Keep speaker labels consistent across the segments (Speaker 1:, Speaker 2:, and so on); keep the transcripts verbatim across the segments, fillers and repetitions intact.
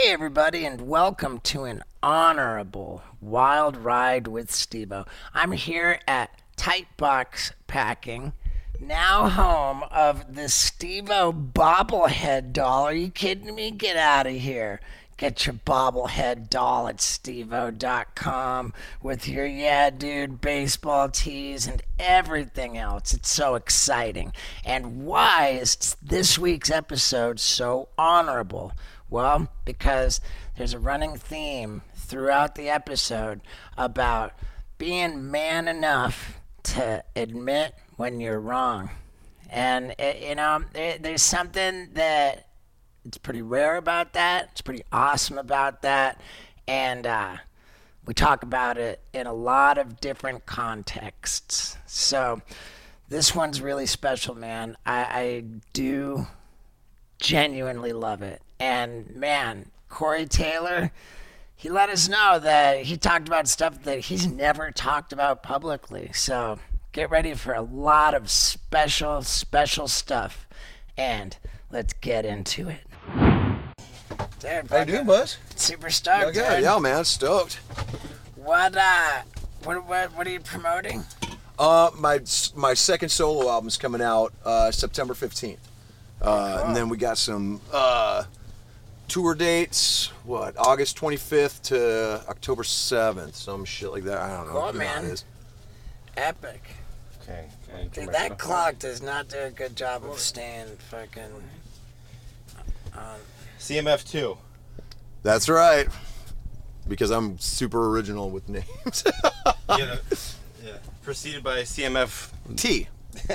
Speaker 1: Hey everybody, and welcome to an honorable wild ride with Steve-O. I'm here at Tight Box Packing, now home of the Steve-O bobblehead doll. Are you kidding me? Get out of here. Get your bobblehead doll at steve o dot com with your Yeah Dude baseball tees and everything else. It's so exciting. And why is this week's episode so honorable? Well, because there's a running theme throughout the episode about being man enough to admit when you're wrong. And, it, you know, it, there's something that it's pretty rare about that. It's pretty awesome about that. And uh, we talk about it in a lot of different contexts. So this one's really special, man. I, I do genuinely love it. And, man, Corey Taylor, he let us know that he talked about stuff that he's never talked about publicly. So get ready for a lot of special, special stuff. And let's get into it. Dude,
Speaker 2: How you doing, Buzz?
Speaker 1: Super stoked,
Speaker 2: Okay,
Speaker 1: dude.
Speaker 2: yeah, man, stoked.
Speaker 1: What, uh, what, what, what are you promoting?
Speaker 2: Uh, my my second solo album's coming out uh, September fifteenth. Uh,
Speaker 1: cool.
Speaker 2: And then we got some uh, tour dates, what, August twenty-fifth to October seventh, some shit like that. I don't know.
Speaker 1: Cool,
Speaker 2: You know how
Speaker 1: man.
Speaker 2: it is.
Speaker 1: Epic.
Speaker 3: Okay.
Speaker 1: Dude, that clock does not do a good job of staying fucking... Um,
Speaker 3: C M F two.
Speaker 2: That's right. Because I'm super original with names.
Speaker 3: yeah, yeah. Preceded by C M F
Speaker 2: T.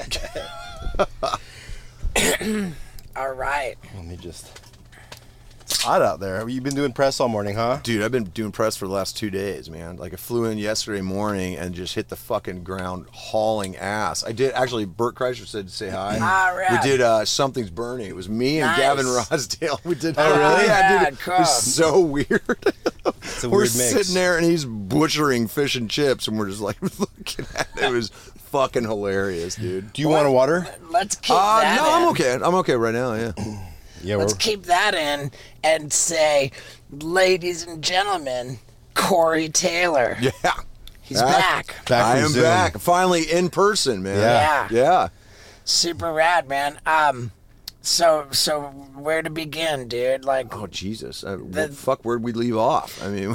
Speaker 1: all right.
Speaker 3: Let me just... It's hot out there. You've been doing press all morning, huh?
Speaker 2: Dude, I've been doing press for the last two days, man. Like, I flew in yesterday morning and just hit the fucking ground hauling ass. I did, actually, Bert Kreischer said to say hi.
Speaker 1: All right.
Speaker 2: We did uh, Something's Burning. It was me and
Speaker 1: Nice.
Speaker 2: Gavin Rossdale. We did.
Speaker 3: Oh, really?
Speaker 2: Yeah, dude.
Speaker 1: Cool.
Speaker 2: It was so weird.
Speaker 3: It's a
Speaker 2: we're
Speaker 3: weird mix.
Speaker 2: sitting there and he's butchering fish and chips, and we're just like looking at it. It was fucking hilarious, dude.
Speaker 3: Do you want a water?
Speaker 1: Let's keep
Speaker 2: Uh,
Speaker 1: that
Speaker 2: no,
Speaker 1: in.
Speaker 2: I'm okay. I'm okay right now, yeah.
Speaker 3: Yeah,
Speaker 1: Let's
Speaker 3: we're...
Speaker 1: keep that in and say, ladies and gentlemen, Corey Taylor.
Speaker 2: Yeah.
Speaker 1: He's
Speaker 2: Ah,
Speaker 1: back.
Speaker 3: Back
Speaker 2: I
Speaker 3: from
Speaker 2: am
Speaker 3: Zoom.
Speaker 2: back. Finally in person, man.
Speaker 1: Yeah.
Speaker 2: Yeah.
Speaker 1: Super rad, man. Um, so so where to begin, dude? Like,
Speaker 2: Oh, Jesus. Uh,
Speaker 1: The-
Speaker 2: well, fuck, where'd we leave off? I mean,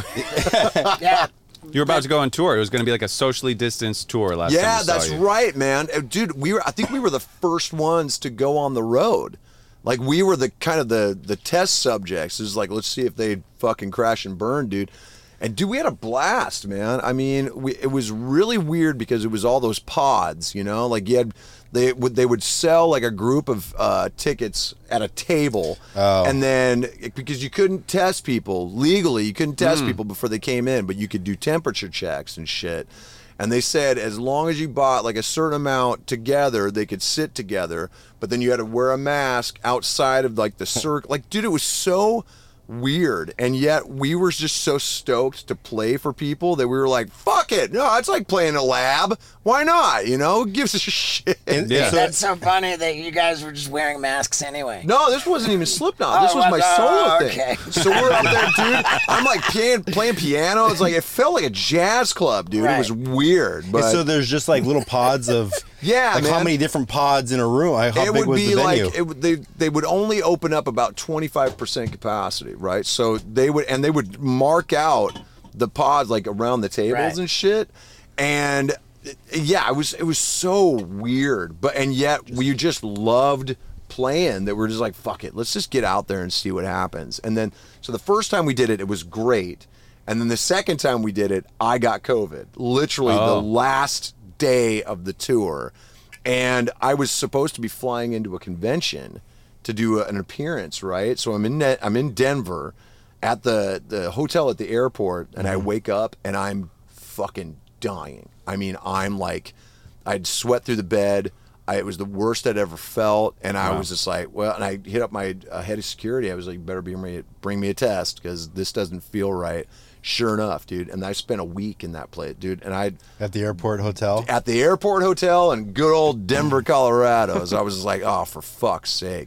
Speaker 1: yeah.
Speaker 4: You were about to go on tour. It was going to be like a socially distanced tour last time
Speaker 2: yeah,
Speaker 4: we saw
Speaker 2: that's
Speaker 4: you.
Speaker 2: right, man. Uh, Dude, we were, I think we were the first ones to go on the road. Like, we were the kind of the, the test subjects. It was like, let's see if they fucking crash and burn, dude. And, dude, we had a blast, man. I mean, we, it was really weird because it was all those pods, you know? Like, you had, they would, they would sell, like, a group of uh, tickets at a table.
Speaker 3: Oh.
Speaker 2: And then, because you couldn't test people legally, you couldn't test people before they came in, but you could do temperature checks and shit. And they said as long as you bought like a certain amount together, they could sit together. But then you had to wear a mask outside of like the circle. Like, dude, it was so weird. And yet we were just so stoked to play for people that we were like, fuck it. No, it's like playing a lab. Why not? You know, who gives a shit.
Speaker 3: And-
Speaker 4: Yeah.
Speaker 3: so-
Speaker 1: That's so funny that you guys were just wearing masks anyway.
Speaker 2: No, this wasn't even Slipknot. This
Speaker 1: Oh,
Speaker 2: was my
Speaker 1: oh,
Speaker 2: solo
Speaker 1: okay.
Speaker 2: thing. So we're up there, dude. I'm like playing, playing piano. It's like, it felt like a jazz club, dude.
Speaker 1: Right.
Speaker 2: It was weird. But
Speaker 3: And so there's just like little pods of...
Speaker 2: Yeah,
Speaker 3: like
Speaker 2: man.
Speaker 3: how many different pods in a room? Like, how
Speaker 2: it
Speaker 3: big
Speaker 2: would
Speaker 3: was
Speaker 2: be
Speaker 3: the
Speaker 2: like
Speaker 3: venue?
Speaker 2: it, would- they they would only open up about twenty-five percent capacity, right? So they would and they would mark out the pods like around the tables
Speaker 1: Right.
Speaker 2: and shit. And yeah, it was it was so weird, but and yet we just loved playing that we're just like, fuck it, let's just get out there and see what happens. And then so the first time we did it, it was great. And then the second time we did it, I got COVID. Literally
Speaker 4: Oh.
Speaker 2: the last day of the tour. And I was supposed to be flying into a convention to do a, an appearance, right? So I'm in Ne- I'm in Denver at the, the hotel at the airport, and I wake up and I'm fucking dying. I mean, I'm like, I'd sweat through the bed. I, it was the worst I'd ever felt, and I
Speaker 4: Wow.
Speaker 2: was just like, well, and I hit up my uh, head of security. I was like, better bring me, bring me a test because this doesn't feel right. Sure enough, dude. And I spent a week in that place, dude. And I
Speaker 3: At the airport hotel?
Speaker 2: at the airport hotel in good old Denver, Colorado. So I was just like, oh, for fuck's sake.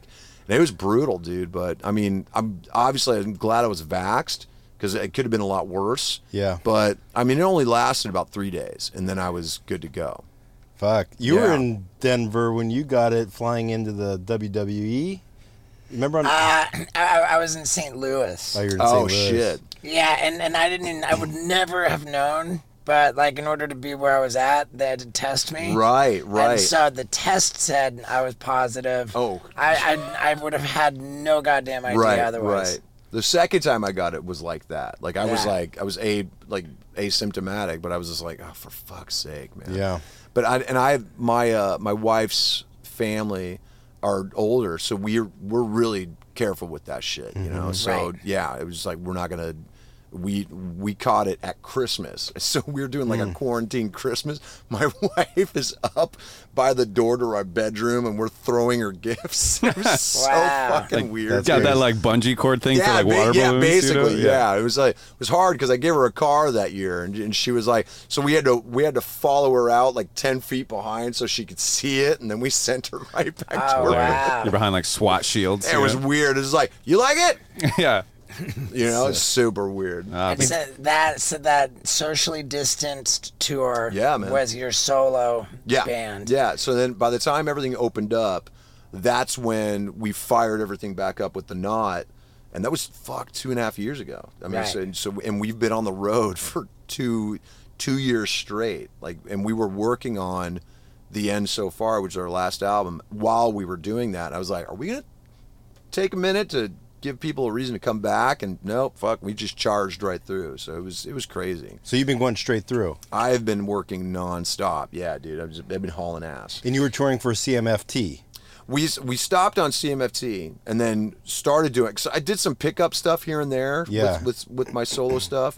Speaker 2: And it was brutal, dude. But I mean, I'm obviously I'm glad I was vaxxed because it could have been a lot worse.
Speaker 3: Yeah.
Speaker 2: But I mean, it only lasted about three days, and then I was good to go.
Speaker 3: Fuck. You were
Speaker 2: Yeah.
Speaker 3: in Denver when you got it flying into the W W E. Remember on?
Speaker 1: Uh, I, I was in Saint Louis.
Speaker 3: oh, you're in
Speaker 2: Oh
Speaker 3: Saint Louis.
Speaker 2: shit!
Speaker 1: Yeah, and, and I didn't even, I would never have known, but like in order to be where I was at, they had to test me.
Speaker 2: Right, right.
Speaker 1: And so the test said I was positive.
Speaker 2: Oh.
Speaker 1: I, I, I would have had no goddamn idea
Speaker 2: right,
Speaker 1: otherwise.
Speaker 2: right. The second time I got it was like that. Like I was
Speaker 1: Yeah.
Speaker 2: like I was a like asymptomatic, but I was just like, oh, for fuck's sake, man.
Speaker 3: Yeah.
Speaker 2: But I and I my uh, my wife's family are older, so we're we're really careful with that shit, you know. So
Speaker 1: Right.
Speaker 2: yeah, it was just like we're not gonna. We we caught it at Christmas, so we were doing like a quarantine Christmas. My wife is up by the door to our bedroom, and we're throwing her gifts. It was so
Speaker 1: Wow.
Speaker 2: fucking
Speaker 4: Like,
Speaker 2: weird.
Speaker 4: got
Speaker 2: dude.
Speaker 4: that like bungee cord thing for like
Speaker 2: ba-
Speaker 4: water
Speaker 2: yeah,
Speaker 4: balloons. you know?
Speaker 2: basically, yeah. It was like it was hard because I gave her a car that year, and, and she was like, so we had to we had to follow her out like ten feet behind so she could see it, and then we sent her right back
Speaker 1: Oh,
Speaker 2: to her.
Speaker 1: wow.
Speaker 4: You're behind like SWAT shields.
Speaker 2: It
Speaker 4: you
Speaker 2: was
Speaker 4: know?
Speaker 2: weird. It was like, you like it?
Speaker 4: yeah.
Speaker 2: You know, it's super weird.
Speaker 4: Uh,
Speaker 1: And so that, so that socially distanced tour
Speaker 2: Yeah, man.
Speaker 1: was your solo
Speaker 2: yeah,
Speaker 1: band.
Speaker 2: yeah. So then, by the time everything opened up, that's when we fired everything back up with the Knot, and that was fuck two and a half years ago. I mean,
Speaker 1: Right.
Speaker 2: so, so and we've been on the road for two two years straight. Like, and we were working on The End So Far, which is our last album. While we were doing that, I was like, are we gonna take a minute to give people a reason to come back? And nope, fuck, we just charged right through. So it was it was crazy.
Speaker 3: So you've been going straight through,
Speaker 2: I've been working nonstop. Yeah, dude, I've, just, I've been hauling ass.
Speaker 3: and you were touring for C M F T.
Speaker 2: We we stopped on C M F T and then started doing. So I did some pickup stuff here and there
Speaker 3: Yeah.
Speaker 2: with, with with my solo stuff.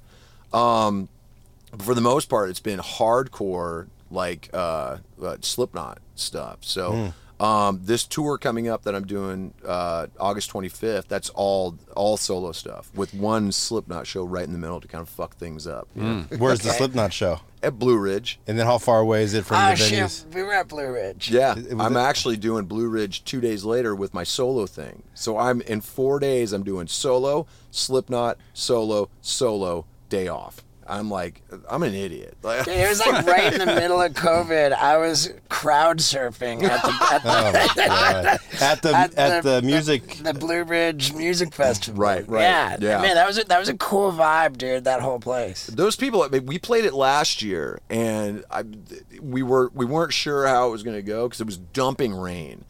Speaker 2: Um, but for the most part, it's been hardcore like uh, uh, Slipknot stuff. So. Um, this tour coming up that I'm doing uh, August twenty-fifth, that's all all solo stuff with one Slipknot show right in the middle to kind of fuck things up. you know?
Speaker 3: Where's the
Speaker 1: Okay.
Speaker 3: Slipknot show?
Speaker 2: At Blue Ridge.
Speaker 3: And then how far away is it from
Speaker 1: Oh,
Speaker 3: the
Speaker 1: shit.
Speaker 3: venues?
Speaker 1: We were at Blue Ridge.
Speaker 2: Yeah,
Speaker 3: It- it was
Speaker 2: I'm
Speaker 3: a-
Speaker 2: actually doing Blue Ridge two days later with my solo thing. So I'm in four days. I'm doing solo, Slipknot, solo, solo, day off. I'm like, I'm an idiot. Like,
Speaker 1: Dude, it was like right in the middle of COVID. I was crowd surfing at the at the,
Speaker 3: Oh, God. At the at, the, music.
Speaker 1: the, Blue Ridge Music Festival.
Speaker 2: Right, right,
Speaker 1: Yeah,
Speaker 2: yeah.
Speaker 1: man, that was a, that was a cool vibe, dude. That whole place.
Speaker 2: those people, I mean, we played it last year, and I, we were we weren't sure how it was going to go because it was dumping rain,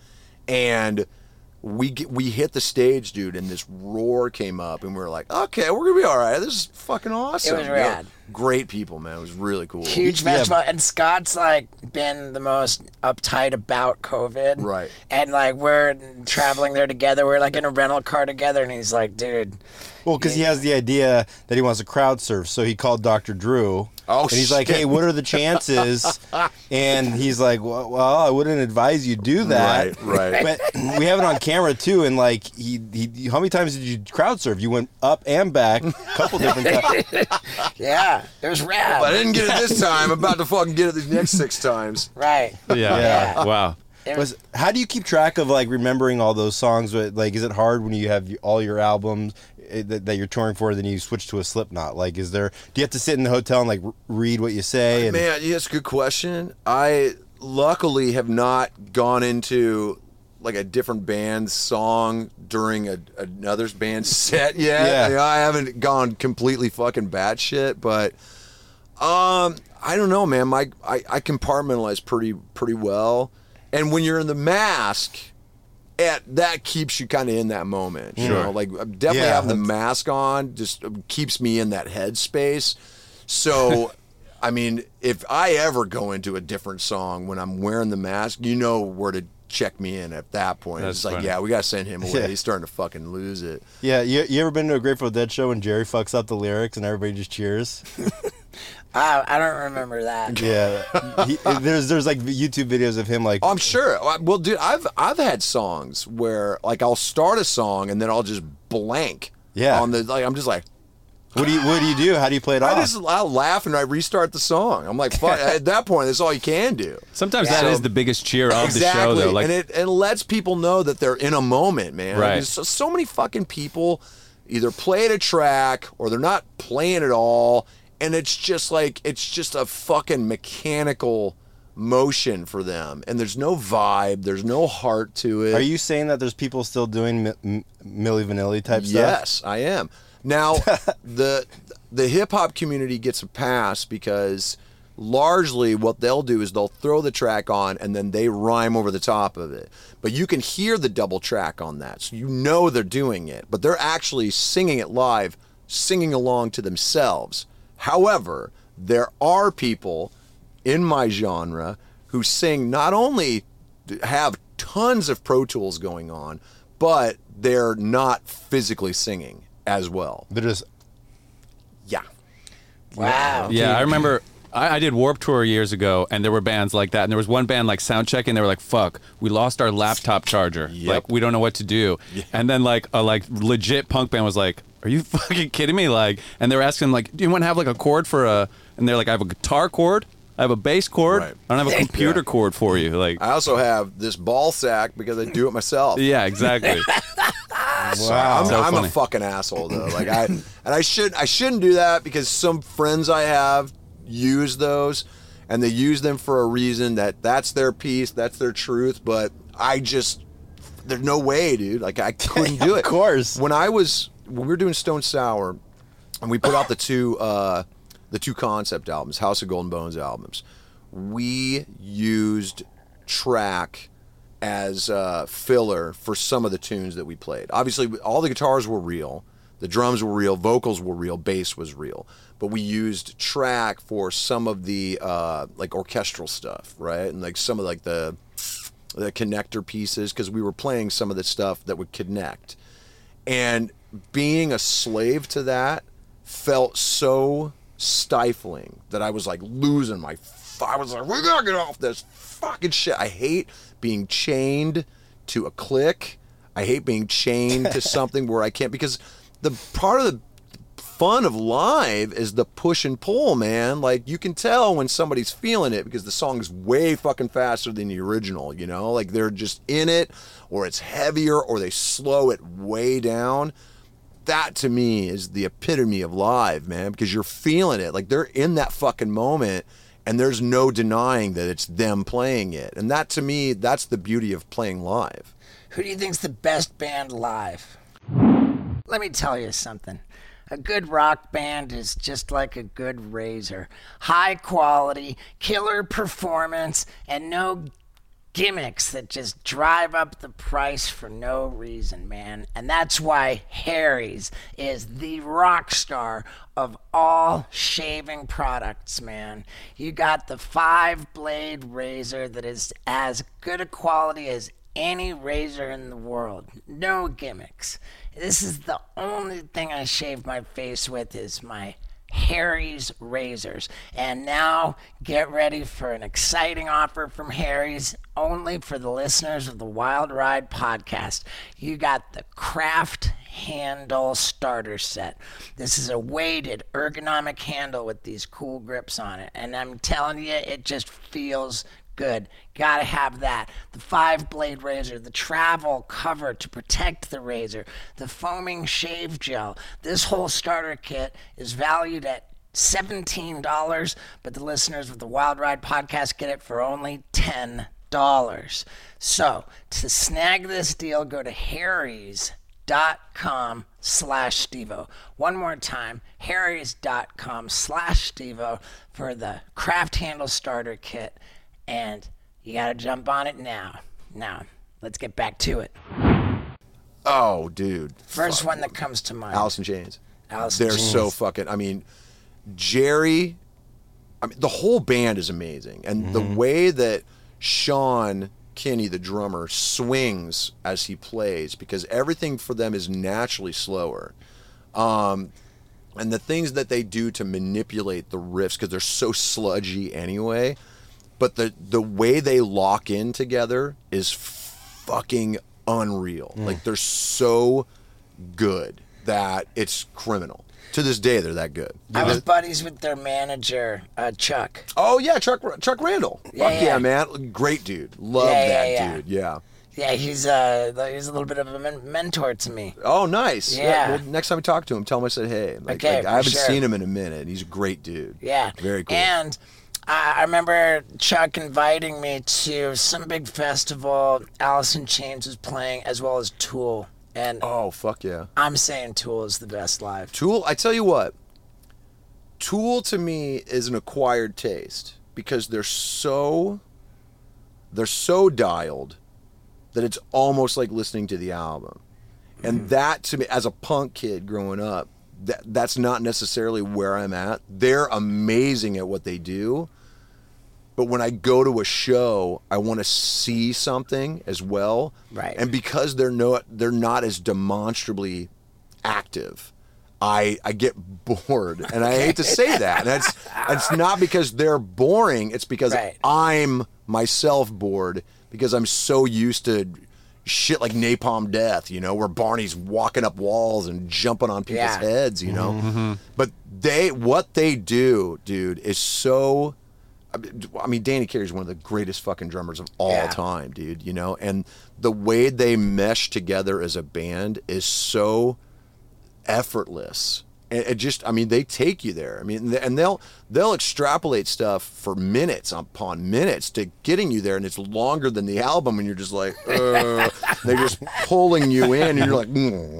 Speaker 2: and we get, we hit the stage, dude, and this roar came up, and we were like, okay, we're gonna be all right. This is fucking awesome.
Speaker 1: It was
Speaker 2: You know,
Speaker 1: rad.
Speaker 2: Great people, man. It was really cool.
Speaker 1: Huge
Speaker 3: Yeah.
Speaker 1: festival, and Scott's like been the most uptight about COVID,
Speaker 2: Right.
Speaker 1: And like we're traveling there together. We're like in a rental car together, and he's like, "Dude,
Speaker 3: Well, because he has the idea that he wants to crowd surf, so he called Doctor Drew.
Speaker 2: Oh,
Speaker 3: and he's like,
Speaker 2: shit.
Speaker 3: "Hey, what are the chances?" And he's like, "Well, well I wouldn't advise you do that."
Speaker 2: Right, right.
Speaker 3: But we have it on camera too, and like, he, he, how many times did you crowd surf? You went up and back, a couple different times.
Speaker 1: yeah, it was rad."
Speaker 2: But I didn't get it this time. I'm about to fucking get it the next six times.
Speaker 1: right.
Speaker 4: Yeah.
Speaker 1: Yeah.
Speaker 4: Wow.
Speaker 1: It
Speaker 3: Was how do you keep track of like remembering all those songs? But, like, is it hard when you have all your albums eh, that, that you're touring for, then you switch to a Slipknot? Like, is there? Do you have to sit in the hotel and like r- read what you say? And,
Speaker 2: Man, yeah, it's a good question. I luckily have not gone into like a different band's song during a, another band's set yet.
Speaker 3: Yeah.
Speaker 2: You know, I haven't gone completely fucking batshit, but um, I don't know, man. My I, I compartmentalize pretty pretty well, and when you're in the mask, at that keeps you kind of in that moment. You
Speaker 3: Sure.
Speaker 2: know, like definitely
Speaker 3: Yeah,
Speaker 2: having the
Speaker 3: that's-
Speaker 2: mask on just keeps me in that headspace. So. I mean, if I ever go into a different song when I'm wearing the mask, you know where to check me in at that point.
Speaker 4: That's
Speaker 2: it's like,
Speaker 4: funny.
Speaker 2: yeah, we got to send him away.
Speaker 3: Yeah.
Speaker 2: He's starting to fucking lose it.
Speaker 3: yeah, you, you ever been to a Grateful Dead show when Jerry fucks up the lyrics and everybody just cheers?
Speaker 1: I, I don't remember that.
Speaker 3: Yeah, he, there's there's like YouTube videos of him like,
Speaker 2: Oh, I'm sure. Well, dude, I've I've had songs where like I'll start a song and then I'll just blank.
Speaker 3: Yeah.
Speaker 2: On the like, I'm just like,
Speaker 3: What do you What do you do? How do you play it
Speaker 2: I
Speaker 3: off?
Speaker 2: just I'll laugh and I restart the song. I'm like, fuck. At that point, that's all you can do.
Speaker 4: Sometimes
Speaker 1: Yeah.
Speaker 4: that is
Speaker 2: So-
Speaker 4: the biggest cheer of
Speaker 2: Exactly,
Speaker 4: the show, though. Like,
Speaker 2: and it and lets people know that they're in a moment, man.
Speaker 4: Right.
Speaker 2: There's so, so many fucking people either play at a track or they're not playing at all, and it's just like it's just a fucking mechanical motion for them, and there's no vibe, there's no heart to it.
Speaker 3: Are you saying that there's people still doing mi- m- Milli Vanilli type stuff?
Speaker 2: Yes, I am. Now, the the hip hop community gets a pass because largely what they'll do is they'll throw the track on and then they rhyme over the top of it. But you can hear the double track on that, so you know they're doing it. But they're actually singing it live, singing along to themselves. However, there are people in my genre who sing not only have tons of Pro Tools going on, but they're not physically singing as well.
Speaker 3: They're just
Speaker 2: Yeah.
Speaker 1: Wow.
Speaker 4: yeah, I remember I, I did Warped Tour years ago, and there were bands like that. And there was one band like Soundcheck, and they were like, "Fuck, we lost our laptop charger.
Speaker 2: Yep.
Speaker 4: Like, we don't know what to do." And then like a like legit punk band was like, "Are you fucking kidding me?" Like, and they were asking like, "Do you want to have like a chord for a?" And they're like, "I have a guitar chord, I have a bass chord,
Speaker 2: Right.
Speaker 4: I don't have a computer
Speaker 2: Yeah.
Speaker 4: chord for you." Like,
Speaker 2: I also have this ball sack because I do it myself.
Speaker 4: yeah, exactly.
Speaker 3: wow.
Speaker 2: I'm,
Speaker 4: So
Speaker 2: I'm
Speaker 4: funny.
Speaker 2: a fucking asshole though. Like I and I should I shouldn't do that because some friends I have use those and they use them for a reason that that's their piece, that's their truth, but I just there's no way, dude. Like I couldn't do it.
Speaker 3: Of course.
Speaker 2: When I was when we were doing Stone Sour and we put out the two uh the two concept albums, House of Golden Bones albums, we used track as uh, filler for some of the tunes that we played. Obviously, all the guitars were real, the drums were real, vocals were real, bass was real, but we used track for some of the uh, like orchestral stuff, right? And like some of like the the connector pieces because we were playing some of the stuff that would connect. And being a slave to that felt so stifling that I was like losing my. F- I was like, we gotta get off this fucking shit. I hate being chained to a click. I hate being chained to something where I can't, because the part of the fun of live is the push and pull, man. Like you can tell when somebody's feeling it because the song's way fucking faster than the original, you know? Like they're just in it, or it's heavier, or they slow it way down. That to me is the epitome of live, man, because you're feeling it. Like they're in that fucking moment and there's no denying that it's them playing it. And that to me, that's the beauty of playing live.
Speaker 1: Who do you think's the best band live? Let me tell you something. A good rock band is just like a good razor. High quality, killer performance, and no gimmicks that just drive up the price for no reason, man. And that's why Harry's is the rock star of all shaving products, man. You got the five blade razor that is as good a quality as any razor in the world. No gimmicks. This is the only thing I shave my face with is my Harry's razors. And now get ready for an exciting offer from Harry's only for the listeners of the Wild Ride podcast. You got the Craft Handle Starter Set. This is a weighted ergonomic handle with these cool grips on it, and I'm telling you, it just feels good. Gotta have that. The five blade razor, the travel cover to protect the razor, the foaming shave gel. This whole starter kit is valued at seventeen dollars, but the listeners of the Wild Ride podcast get it for only ten dollars. So to snag this deal, go to Harry's dot com slash Stevo. One more time, Harry's dot com slash Stevo for the Craft Handle Starter Kit. And you gotta jump on it now. Now, let's get back to it.
Speaker 2: Oh, dude.
Speaker 1: First
Speaker 2: Fuck.
Speaker 1: one that comes to mind.
Speaker 2: Alice in Chains.
Speaker 1: Alice in
Speaker 2: They're
Speaker 1: Chains.
Speaker 2: so fucking, I mean, Jerry, I mean, the whole band is amazing. And
Speaker 1: Mm-hmm.
Speaker 2: the way that Sean Kinney, the drummer, swings as he plays, because everything for them is naturally slower. Um, and the things that they do to manipulate the riffs, because they're so sludgy anyway, but the, the way they lock in together is fucking unreal. Like, they're so good that it's criminal. To this day, they're that good.
Speaker 1: I was buddies with their manager, uh, Chuck.
Speaker 2: Oh yeah, Chuck Chuck Randall.
Speaker 1: Yeah,
Speaker 2: Fuck
Speaker 1: yeah.
Speaker 2: yeah, man. Great dude. Love
Speaker 1: Yeah, yeah,
Speaker 2: that
Speaker 1: yeah.
Speaker 2: dude. Yeah.
Speaker 1: Yeah, he's uh he's a little bit of a men- mentor to me.
Speaker 2: Oh, nice.
Speaker 1: Yeah.
Speaker 2: Well, next time I talk to him, tell him I said hey. Like,
Speaker 1: Okay,
Speaker 2: like,
Speaker 1: for
Speaker 2: I haven't
Speaker 1: sure.
Speaker 2: seen him in a minute. He's a great dude.
Speaker 1: Yeah.
Speaker 2: Very cool.
Speaker 1: And I, I remember Chuck inviting me to some big festival. Alice in Chains was playing, as well as Tool. And
Speaker 2: Oh, fuck yeah.
Speaker 1: I'm saying Tool is the best live.
Speaker 2: Tool, I tell you what, Tool to me is an acquired taste because they're so they're so dialed that it's almost like listening to the album. And that to me, as a punk kid growing up, that that's not necessarily where I'm at. They're amazing at what they do. But when I go to a show, I want to see something as well.
Speaker 1: Right.
Speaker 2: And because they're not they're not as demonstrably active, I I get bored. And I hate to say that. And it's it's not because they're boring, it's because
Speaker 1: Right.
Speaker 2: I'm myself bored because I'm so used to shit like Napalm Death, you know, where Barney's walking up walls and jumping on people's
Speaker 1: Yeah.
Speaker 2: heads, you know. But they what they do, dude, is so I mean- I mean, Danny Carey's one of the greatest fucking drummers of all
Speaker 1: Yeah.
Speaker 2: time, dude, you know? And the way they mesh together as a band is so effortless. And it just, I mean, they take you there. I mean, and they'll they'll extrapolate stuff for minutes upon minutes to getting you there, and it's longer than the album, and you're just like, uh, they're just pulling you in, and you're like,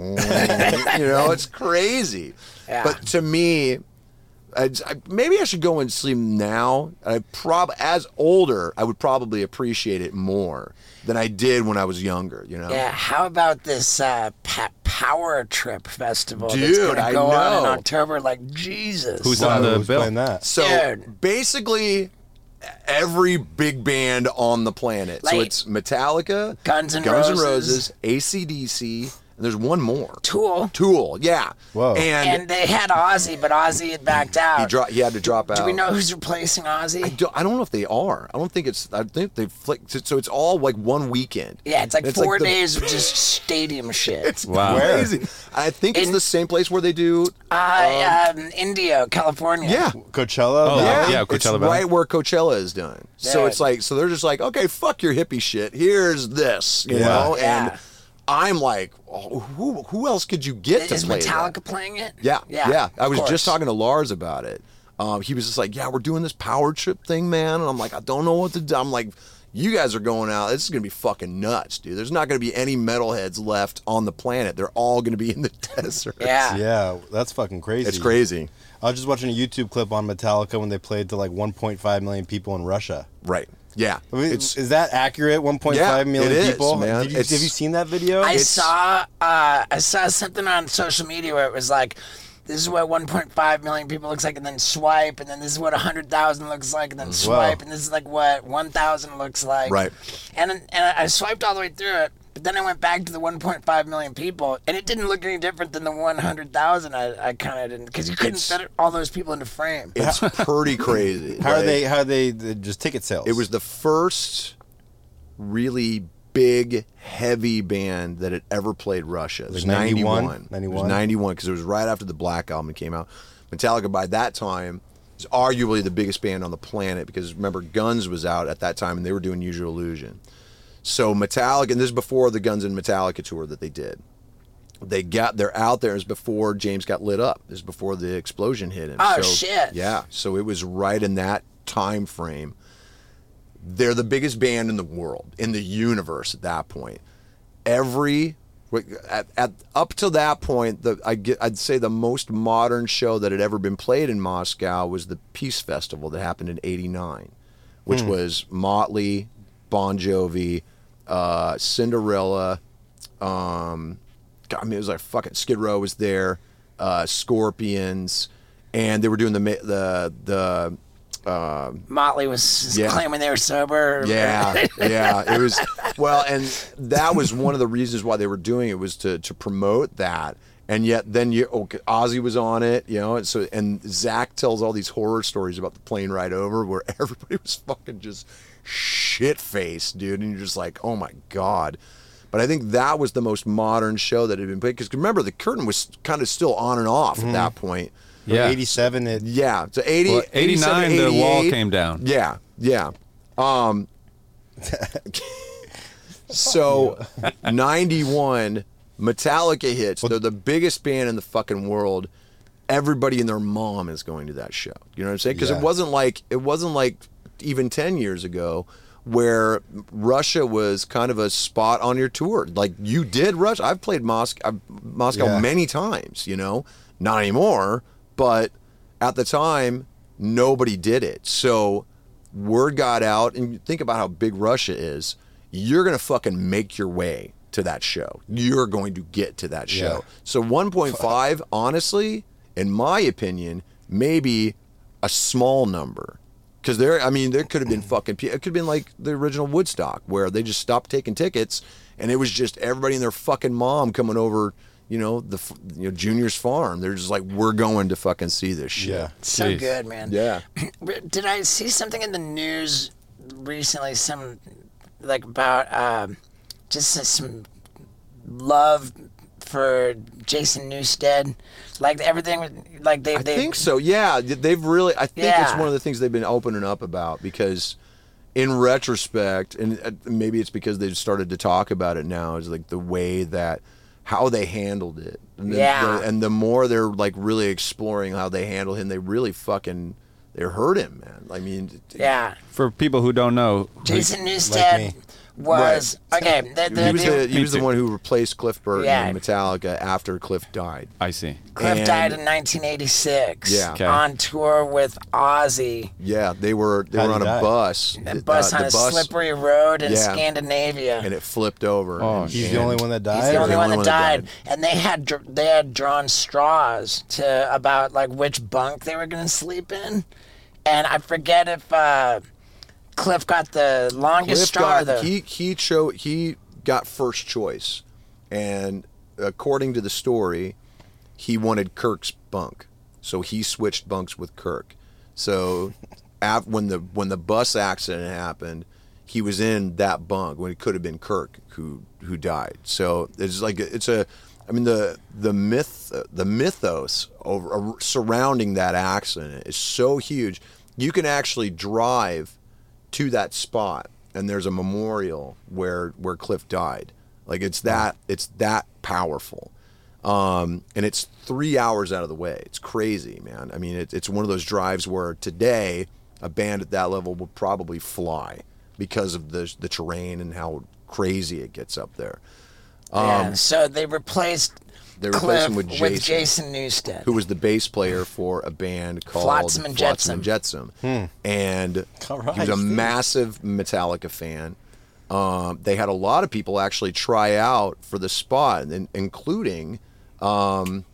Speaker 2: mm, you know, it's crazy.
Speaker 1: Yeah.
Speaker 2: But to me, I, I, maybe I should go and see them now. I prob as older, I would probably appreciate it more than I did when I was younger. You know,
Speaker 1: Yeah, how about this uh, pa- Power Trip Festival that's
Speaker 2: Dude,
Speaker 1: going to
Speaker 2: I
Speaker 1: go on in
Speaker 2: know.
Speaker 1: October? Like, Jesus.
Speaker 4: Who's
Speaker 3: Wow,
Speaker 4: on the
Speaker 3: who's
Speaker 4: bill?
Speaker 3: playing that?
Speaker 2: So
Speaker 1: Dude.
Speaker 2: basically, every big band on the planet. so
Speaker 1: Like,
Speaker 2: it's Metallica,
Speaker 1: Guns N'
Speaker 2: Guns N'
Speaker 1: Roses.
Speaker 2: Roses, A C D C, and there's one more.
Speaker 1: Tool.
Speaker 2: Tool, yeah.
Speaker 3: Whoa.
Speaker 2: And,
Speaker 1: And they had Ozzy, but Ozzy had backed out.
Speaker 2: he dro- he had to drop out.
Speaker 1: Do we know who's replacing Ozzy?
Speaker 2: I don't, I don't know if they are. I don't think it's. I think they flicked. So it's all like one weekend.
Speaker 1: Yeah, it's like
Speaker 2: It's
Speaker 1: four
Speaker 2: like the-
Speaker 1: days of just stadium shit.
Speaker 2: It's
Speaker 4: Wow.
Speaker 2: crazy. I think it's
Speaker 1: In-
Speaker 2: the same place where they do.
Speaker 1: uh, um, Indio, California.
Speaker 2: Yeah.
Speaker 3: Coachella.
Speaker 4: Oh,
Speaker 3: Valley?
Speaker 4: yeah,
Speaker 2: it's
Speaker 4: Coachella Valley.
Speaker 2: right where Coachella is done. So
Speaker 1: Yeah.
Speaker 2: it's like, so they're just like, okay, fuck your hippie shit. Here's this, you
Speaker 3: Yeah.
Speaker 2: know.
Speaker 1: Yeah.
Speaker 2: And I'm like, oh, who who else could you get to
Speaker 1: Is
Speaker 2: play
Speaker 1: Metallica
Speaker 2: that?
Speaker 1: playing it?
Speaker 2: Yeah,
Speaker 1: Yeah.
Speaker 2: yeah. I
Speaker 1: of
Speaker 2: was
Speaker 1: course.
Speaker 2: just talking to Lars about it. Um, he was just like, yeah, we're doing this power trip thing, man. And I'm like, I don't know what to do. I'm like, you guys are going out. This is gonna be fucking nuts, dude. There's not gonna be any metalheads left on the planet. They're all gonna be in the desert.
Speaker 1: Yeah.
Speaker 3: Yeah, that's fucking crazy.
Speaker 2: It's crazy.
Speaker 3: I was just watching a YouTube clip on Metallica when they played to like one point five million people in Russia.
Speaker 2: Right. Yeah.
Speaker 3: I mean,
Speaker 2: It's
Speaker 3: is that accurate? one point five
Speaker 2: Yeah,
Speaker 3: million
Speaker 2: it is,
Speaker 3: people?
Speaker 2: man.
Speaker 3: Did you,
Speaker 2: It's-
Speaker 3: have you seen that video?
Speaker 1: I
Speaker 2: It's-
Speaker 1: saw uh, I saw something on social media where it was like, this is what one point five million people looks like, and then swipe, and then this is what one hundred thousand looks like, and then swipe, and this is like what one thousand looks like.
Speaker 2: Right.
Speaker 1: And and I swiped all the way through it, but then I went back to the one point five million people, and it didn't look any different than the one hundred thousand. I, I kind of didn't, because you couldn't
Speaker 2: It's-
Speaker 1: fit all those people into frame.
Speaker 2: it's pretty crazy.
Speaker 3: how are
Speaker 2: Like,
Speaker 3: they? How are they? they just ticket sales.
Speaker 2: It was the first really big, heavy band that had ever played Russia. It was
Speaker 3: Like ninety-one?
Speaker 2: ninety-one. It was
Speaker 3: ninety-one?
Speaker 2: ninety-one because it was right after the Black Album came out. Metallica by that time was arguably the biggest band on the planet because remember Guns was out at that time and they were doing Use Your Illusion. So Metallica, and this is before the Guns and Metallica tour that they did. They got they're out there is before James got lit up. This is before the explosion hit him.
Speaker 1: Oh,
Speaker 2: so,
Speaker 1: shit.
Speaker 2: Yeah. So it was right in that time frame. They're the biggest band in the world, in the universe at that point. Every at, at up to that point, the I get I'd say the most modern show that had ever been played in Moscow was the Peace Festival that happened in eighty-nine, which was Motley, Bon Jovi, uh, Cinderella, um, God, I mean, it was like fucking Skid Row was there, uh, Scorpions, and they were doing the ma- the the uh,
Speaker 1: Motley was
Speaker 2: Yeah.
Speaker 1: claiming they were sober.
Speaker 2: yeah, yeah. It was well, and that was one of the reasons why they were doing it was to to promote that. And yet, then you okay, Ozzy was on it, you know, and so and Zach tells all these horror stories about the plane ride over where everybody was fucking just shit faced, dude, and you're just like, oh my god. But I think that was the most modern show that had been played. Because remember, the curtain was kind of still on and off
Speaker 3: Mm-hmm.
Speaker 2: at that point.
Speaker 4: Yeah.
Speaker 3: eighty-seven. It,
Speaker 2: Yeah, so eighty,
Speaker 4: Well, eighty-nine, the wall came down.
Speaker 2: Yeah, yeah. Um, so ninety-one, Metallica hits. They're the biggest band in the fucking world. Everybody and their mom is going to that show. You know what I'm saying? Because
Speaker 3: Yeah.
Speaker 2: it wasn't like it wasn't like even ten years ago where Russia was kind of a spot on your tour. Like you did Russia. I've played Moscow, Moscow
Speaker 3: Yeah.
Speaker 2: many times. You know, not anymore, but at the time nobody did it. So word got out, and you think about how big Russia is. You're gonna fucking make your way to that show. You're going to get to that show.
Speaker 3: Yeah.
Speaker 2: So one point five, honestly, in my opinion, maybe a small number. Because there, I mean, there could have been fucking. It could have been like the original Woodstock, where they just stopped taking tickets, and it was just everybody and their fucking mom coming over. You know, the f- you know Junior's farm. They're just like, we're going to fucking see this shit.
Speaker 3: yeah.
Speaker 1: So
Speaker 4: Jeez.
Speaker 1: good, man.
Speaker 2: Yeah.
Speaker 1: Did I see something in the news recently? Some like about um, just some love for Jason Newsted, like everything, like they.
Speaker 2: I
Speaker 1: they
Speaker 2: think so. Yeah, they've really. I think it's
Speaker 1: Yeah.
Speaker 2: one of the things they've been opening up about because, in retrospect, and uh, maybe it's because they've started to talk about it now, is like the way that how they handled it. And the,
Speaker 1: Yeah.
Speaker 2: the- and the more they're like really exploring how they handle him, they really fucking they hurt him, man. I mean,
Speaker 1: Yeah,
Speaker 4: For people who don't know,
Speaker 1: Jason
Speaker 3: like
Speaker 1: Newsted
Speaker 3: me.
Speaker 1: was okay. The, the,
Speaker 2: he was the he
Speaker 4: Me
Speaker 2: was the
Speaker 4: too.
Speaker 2: one who replaced Cliff Burton
Speaker 1: Yeah.
Speaker 2: in Metallica after Cliff died.
Speaker 4: I see.
Speaker 1: Cliff
Speaker 2: and-
Speaker 1: died in nineteen eighty-six.
Speaker 2: Yeah.
Speaker 4: Okay.
Speaker 1: On tour with Ozzy.
Speaker 2: Yeah, they were they
Speaker 3: How'd
Speaker 2: were
Speaker 3: he
Speaker 2: on a
Speaker 3: die?
Speaker 2: bus.
Speaker 1: A
Speaker 2: Uh,
Speaker 1: bus
Speaker 2: the
Speaker 1: on a
Speaker 2: bus-
Speaker 1: slippery road in
Speaker 2: Yeah.
Speaker 1: Scandinavia.
Speaker 2: and it flipped over.
Speaker 4: Oh,
Speaker 2: and,
Speaker 3: He's
Speaker 2: and-
Speaker 3: the only one that died.
Speaker 1: He's the
Speaker 3: or-
Speaker 1: only
Speaker 2: the
Speaker 1: one
Speaker 2: only
Speaker 1: that
Speaker 2: one that
Speaker 1: died. And they had dr- they had drawn straws to about like which bunk they were gonna sleep in, and I forget if uh, Cliff got the longest
Speaker 2: Cliff
Speaker 1: straw.
Speaker 2: got,
Speaker 1: though.
Speaker 2: he he cho- he got first choice, and according to the story, he wanted Kirk's bunk, so he switched bunks with Kirk. So, av- when the when the bus accident happened, he was in that bunk when it could have been Kirk who who died. So it's like it's a, I mean the the myth the mythos over surrounding that accident is so huge. You can actually drive to that spot, and there's a memorial where where Cliff died. Like it's that it's that powerful, um, and it's three hours out of the way. It's crazy, man. I mean, it, it's one of those drives where today a band at that level would probably fly because of the the terrain and how crazy it gets up there.
Speaker 1: yeah. So they replaced
Speaker 2: They replaced
Speaker 1: Cliff
Speaker 2: him with
Speaker 1: with
Speaker 2: Jason,
Speaker 1: Jason Newsted.
Speaker 2: who was the bass player for a band called
Speaker 1: Flotsam and
Speaker 2: Flotsam and Jetsam. And
Speaker 3: All right,
Speaker 2: he was a
Speaker 3: Steve.
Speaker 2: massive Metallica fan. Um, they had a lot of people actually try out for the spot, and, including um,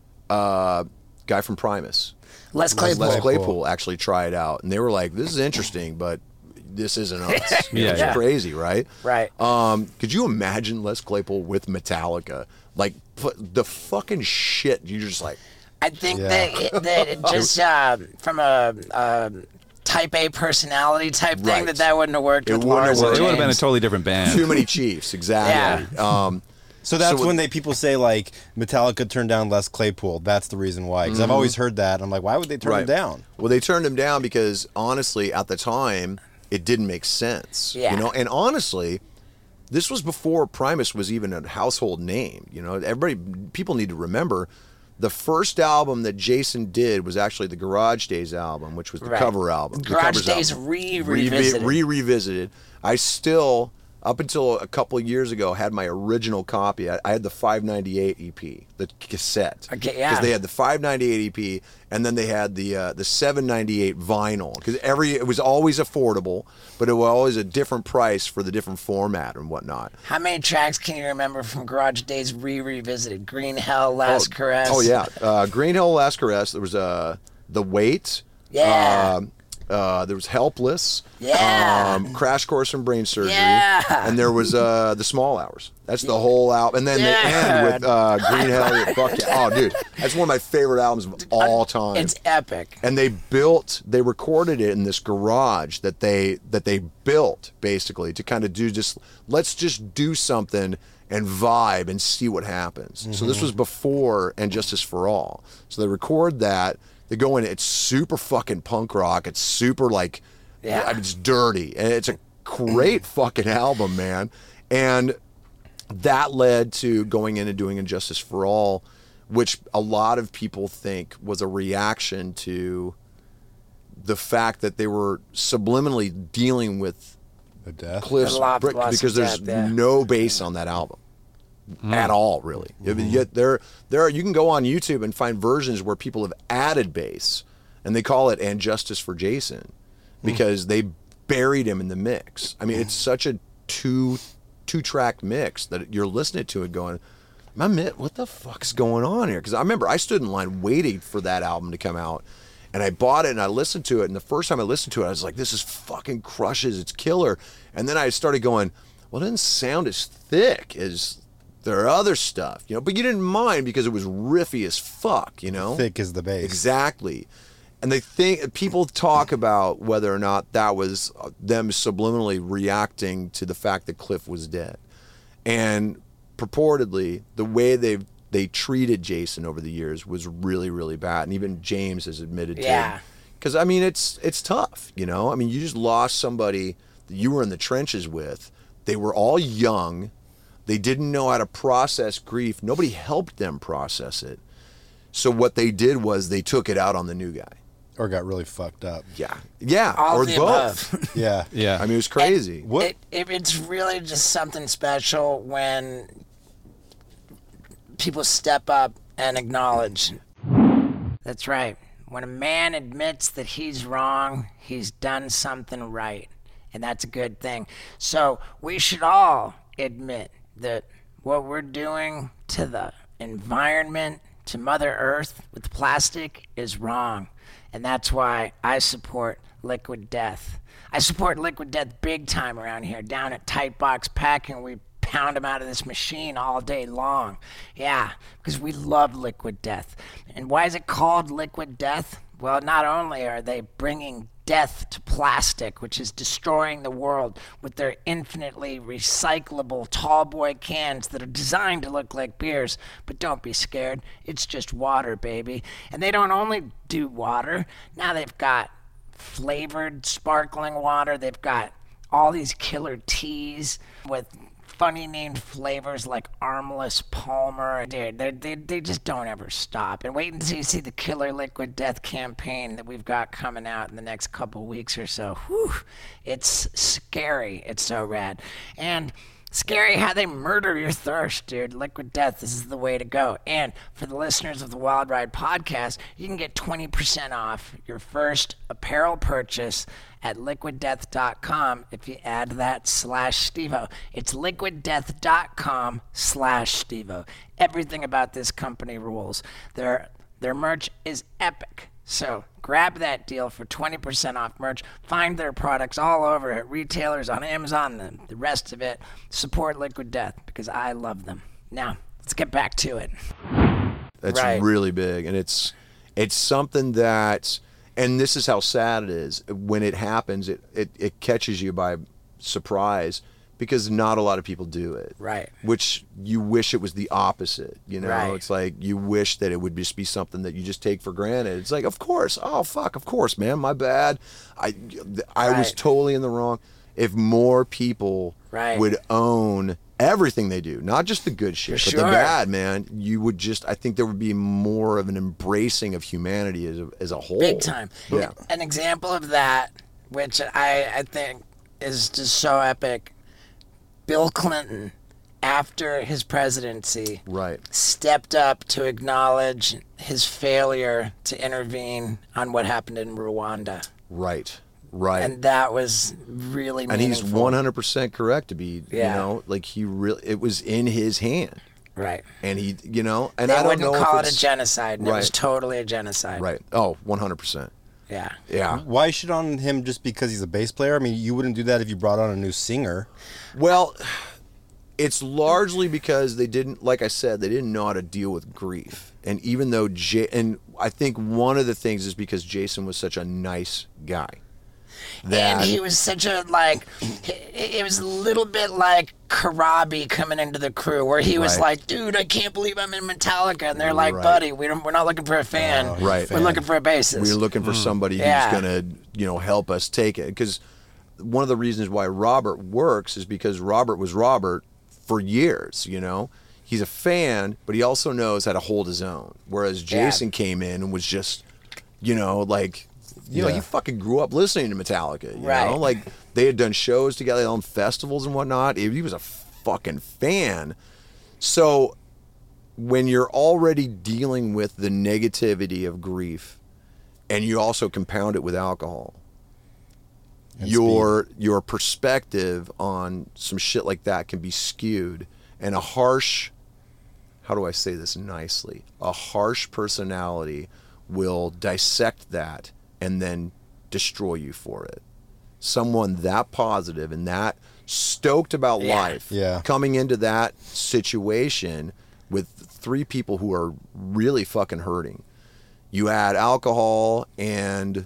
Speaker 2: uh, guy from Primus.
Speaker 1: Les Claypool.
Speaker 2: Les Claypool actually tried out, and they were like, "This is interesting, but this isn't us."
Speaker 4: Yeah,
Speaker 2: it's
Speaker 4: yeah.
Speaker 2: crazy, right?
Speaker 1: Right.
Speaker 2: Um, could you imagine Les Claypool with Metallica? Like put the fucking shit. You're just like,
Speaker 1: I think
Speaker 3: Yeah.
Speaker 1: that, it, that it just uh, from a, a type A personality type thing
Speaker 2: Right.
Speaker 1: that that wouldn't have worked
Speaker 2: It
Speaker 1: with
Speaker 2: wouldn't have
Speaker 1: Lars.
Speaker 2: worked.
Speaker 1: and
Speaker 4: It would have been a
Speaker 1: James.
Speaker 4: totally different band.
Speaker 2: too many Chiefs, exactly. Um,
Speaker 3: So that's
Speaker 2: So-
Speaker 3: when they people say like Metallica turned down Les Claypool. That's the reason why. Because I've always heard that. I'm like, why would they turn him down?
Speaker 2: Well, they turned him down because honestly, at the time, it didn't make sense.
Speaker 1: Yeah.
Speaker 2: You know, and honestly, this was before Primus was even a household name. You know, everybody, people need to remember, the first album that Jason did was actually the Garage Days album, which was the
Speaker 1: Right.
Speaker 2: cover album. the
Speaker 1: Garage
Speaker 2: covers
Speaker 1: Days
Speaker 2: album.
Speaker 1: re-
Speaker 2: Revi-
Speaker 1: revisited.
Speaker 2: Re-revisited. I still, up until a couple of years ago, had my original copy. I, I had the five ninety-eight E P, the cassette.
Speaker 1: Okay, yeah.
Speaker 2: Because they had the five ninety-eight E P, and then they had the uh, the seven ninety-eight vinyl. Because every it was always affordable, but it was always a different price for the different format and whatnot.
Speaker 1: How many tracks can you remember from Garage Days re revisited? Green Hell, Last Caress.
Speaker 2: Oh yeah, uh, Green Hill, Last Caress. There was uh, the Weight.
Speaker 1: Yeah.
Speaker 2: Um, Uh, there was Helpless.
Speaker 1: Yeah.
Speaker 2: Um, Crash Course in Brain Surgery.
Speaker 1: Yeah.
Speaker 2: And there was uh, The Small Hours. That's the whole album. And then
Speaker 1: Yeah.
Speaker 2: they end with uh, Green Hell. Fuck yeah. Oh, dude. That's one of my favorite albums of all time.
Speaker 1: It's epic.
Speaker 2: And they built, they recorded it in this garage that they that they built basically to kind of do just, let's just do something and vibe and see what happens. Mm-hmm. So this was before And Justice for All. So they record that. They go in. It's super fucking punk rock. It's super like,
Speaker 1: Yeah.
Speaker 2: I mean, it's dirty, and it's a great fucking album, man. And that led to going in and doing And Justice for All, which a lot of people think was a reaction to the fact that they were subliminally dealing with
Speaker 3: The death.
Speaker 2: Cliff's
Speaker 1: The loss-
Speaker 2: brick,
Speaker 1: loss
Speaker 2: because
Speaker 1: of
Speaker 2: there's
Speaker 1: death, yeah.
Speaker 2: no bass on that album at all, really. I mean, yet there, there are, you can go on YouTube and find versions where people have added bass, and they call it And Justice for Jason because they buried him in the mix. I mean, it's such a two two track mix that you're listening to it going, my mi- what the fuck's going on here? Because I remember I stood in line waiting for that album to come out. And I bought it and I listened to it. And the first time I listened to it, I was like, this is fucking crushes. It's killer. And then I started going, well, it doesn't sound as thick as their other stuff, you know? But you didn't mind because it was riffy as fuck, you know?
Speaker 3: Thick as the bass.
Speaker 2: Exactly. And they think, people talk about whether or not that was them subliminally reacting to the fact that Cliff was dead. And purportedly, the way they've they treated Jason over the years was really, really bad. And even James has admitted
Speaker 1: Yeah.
Speaker 2: to it. Because, I mean, it's it's tough, you know? I mean, you just lost somebody that you were in the trenches with. They were all young. They didn't know how to process grief. Nobody helped them process it. So what they did was they took it out on the new guy.
Speaker 3: Or got really fucked up.
Speaker 2: Yeah. Yeah,
Speaker 1: All
Speaker 2: or
Speaker 1: of the
Speaker 2: both.
Speaker 1: above.
Speaker 3: Yeah.
Speaker 4: Yeah.
Speaker 2: I mean, it was crazy.
Speaker 3: What?
Speaker 1: It, it, it's really just something special when people step up and acknowledge. That's right. When a man admits that he's wrong, he's done something right. And that's a good thing. So we should all admit that what we're doing to the environment, to Mother Earth with plastic is wrong. And that's why I support Liquid Death. I support Liquid Death big time around here. Down at Tight Box Packing, we pound them out of this machine all day long. Yeah, because we love Liquid Death. And why is it called Liquid Death? Well, not only are they bringing death to plastic, which is destroying the world with their infinitely recyclable tallboy cans that are designed to look like beers, but don't be scared. It's just water, baby. And they don't only do water. Now they've got flavored sparkling water. They've got all these killer teas with funny named flavors like Armless Palmer. Dude, they, they, they just don't ever stop. And wait until you see the Killer Liquid Death campaign that we've got coming out in the next couple weeks or so. Whew, it's scary. It's so rad. And scary how they murder your thirst, dude. Liquid Death, this is the way to go. And for the listeners of the Wild Ride podcast, you can get twenty percent off your first apparel purchase at liquid death dot com if you add that slash Stevo. It's liquid death dot com slash Stevo. Everything about this company rules. Their, their merch is epic. So grab that deal for twenty percent off merch. Find their products all over at retailers, on Amazon, and the rest of it. Support Liquid Death because I love them. Now, let's get back to it.
Speaker 2: That's
Speaker 1: Right.
Speaker 2: really big, and it's it's something that, and this is how sad it is when it happens. It it, it catches you by surprise because not a lot of people do it.
Speaker 1: Right.
Speaker 2: Which you wish it was the opposite. You know,
Speaker 1: Right.
Speaker 2: it's like you wish that it would just be something that you just take for granted. It's like, of course, oh fuck, of course, man, my bad. I I was
Speaker 1: Right.
Speaker 2: totally in the wrong. If more people
Speaker 1: Right.
Speaker 2: would own everything they do, not just the good shit,
Speaker 1: For
Speaker 2: but the
Speaker 1: sure.
Speaker 2: bad, man, you would just, I think there would be more of an embracing of humanity as a, as a whole.
Speaker 1: Big time.
Speaker 2: Yeah.
Speaker 1: An example of that, which I, I think is just so epic, Bill Clinton, after his presidency,
Speaker 2: Right.
Speaker 1: stepped up to acknowledge his failure to intervene on what happened in Rwanda.
Speaker 2: Right. Right.
Speaker 1: And that was really
Speaker 2: And he's
Speaker 1: meaningful.
Speaker 2: one hundred percent correct to be,
Speaker 1: Yeah.
Speaker 2: you know, like he really, it was in his hand.
Speaker 1: Right.
Speaker 2: And he, you know, and
Speaker 1: They
Speaker 2: I don't
Speaker 1: wouldn't
Speaker 2: know
Speaker 1: call
Speaker 2: if
Speaker 1: it a
Speaker 2: it's,
Speaker 1: genocide, and it was
Speaker 2: Right.
Speaker 1: totally a genocide.
Speaker 2: Right. Oh, one hundred percent.
Speaker 1: Yeah.
Speaker 2: Yeah.
Speaker 3: Why shit on him just because he's a bass player? I mean, you wouldn't do that if you brought on a new singer.
Speaker 2: Well, it's largely because they didn't, like I said, they didn't know how to deal with grief. And even though, J- and I think one of the things is because Jason was such a nice guy. That
Speaker 1: And he was such a, like, it it was a little bit like Karabi coming into the crew, where he was
Speaker 2: Right.
Speaker 1: like, dude, I can't believe I'm in Metallica. And they're like,
Speaker 2: Right.
Speaker 1: buddy, we don't, we're not looking for a fan.
Speaker 3: Oh,
Speaker 2: Right.
Speaker 1: We're
Speaker 3: fan.
Speaker 1: looking for a bassist.
Speaker 2: we were looking for somebody
Speaker 1: Yeah.
Speaker 2: who's going to, you know, help us take it. Because one of the reasons why Robert works is because Robert was Robert for years, you know? He's a fan, but he also knows how to hold his own. Whereas Jason came in and was just, you know, like, you know,
Speaker 3: Yeah.
Speaker 2: he fucking grew up listening to Metallica, you
Speaker 1: Right.
Speaker 2: know? Like, they had done shows together on festivals and whatnot. He he was a fucking fan. So when you're already dealing with the negativity of grief and you also compound it with alcohol,
Speaker 3: And
Speaker 2: your your perspective on some shit like that can be skewed, and a harsh, how do I say this nicely, a harsh personality will dissect that and then destroy you for it. Someone that positive and that stoked about
Speaker 1: Yeah.
Speaker 2: life,
Speaker 3: Yeah.
Speaker 2: coming into that situation with three people who are really fucking hurting. You add alcohol and,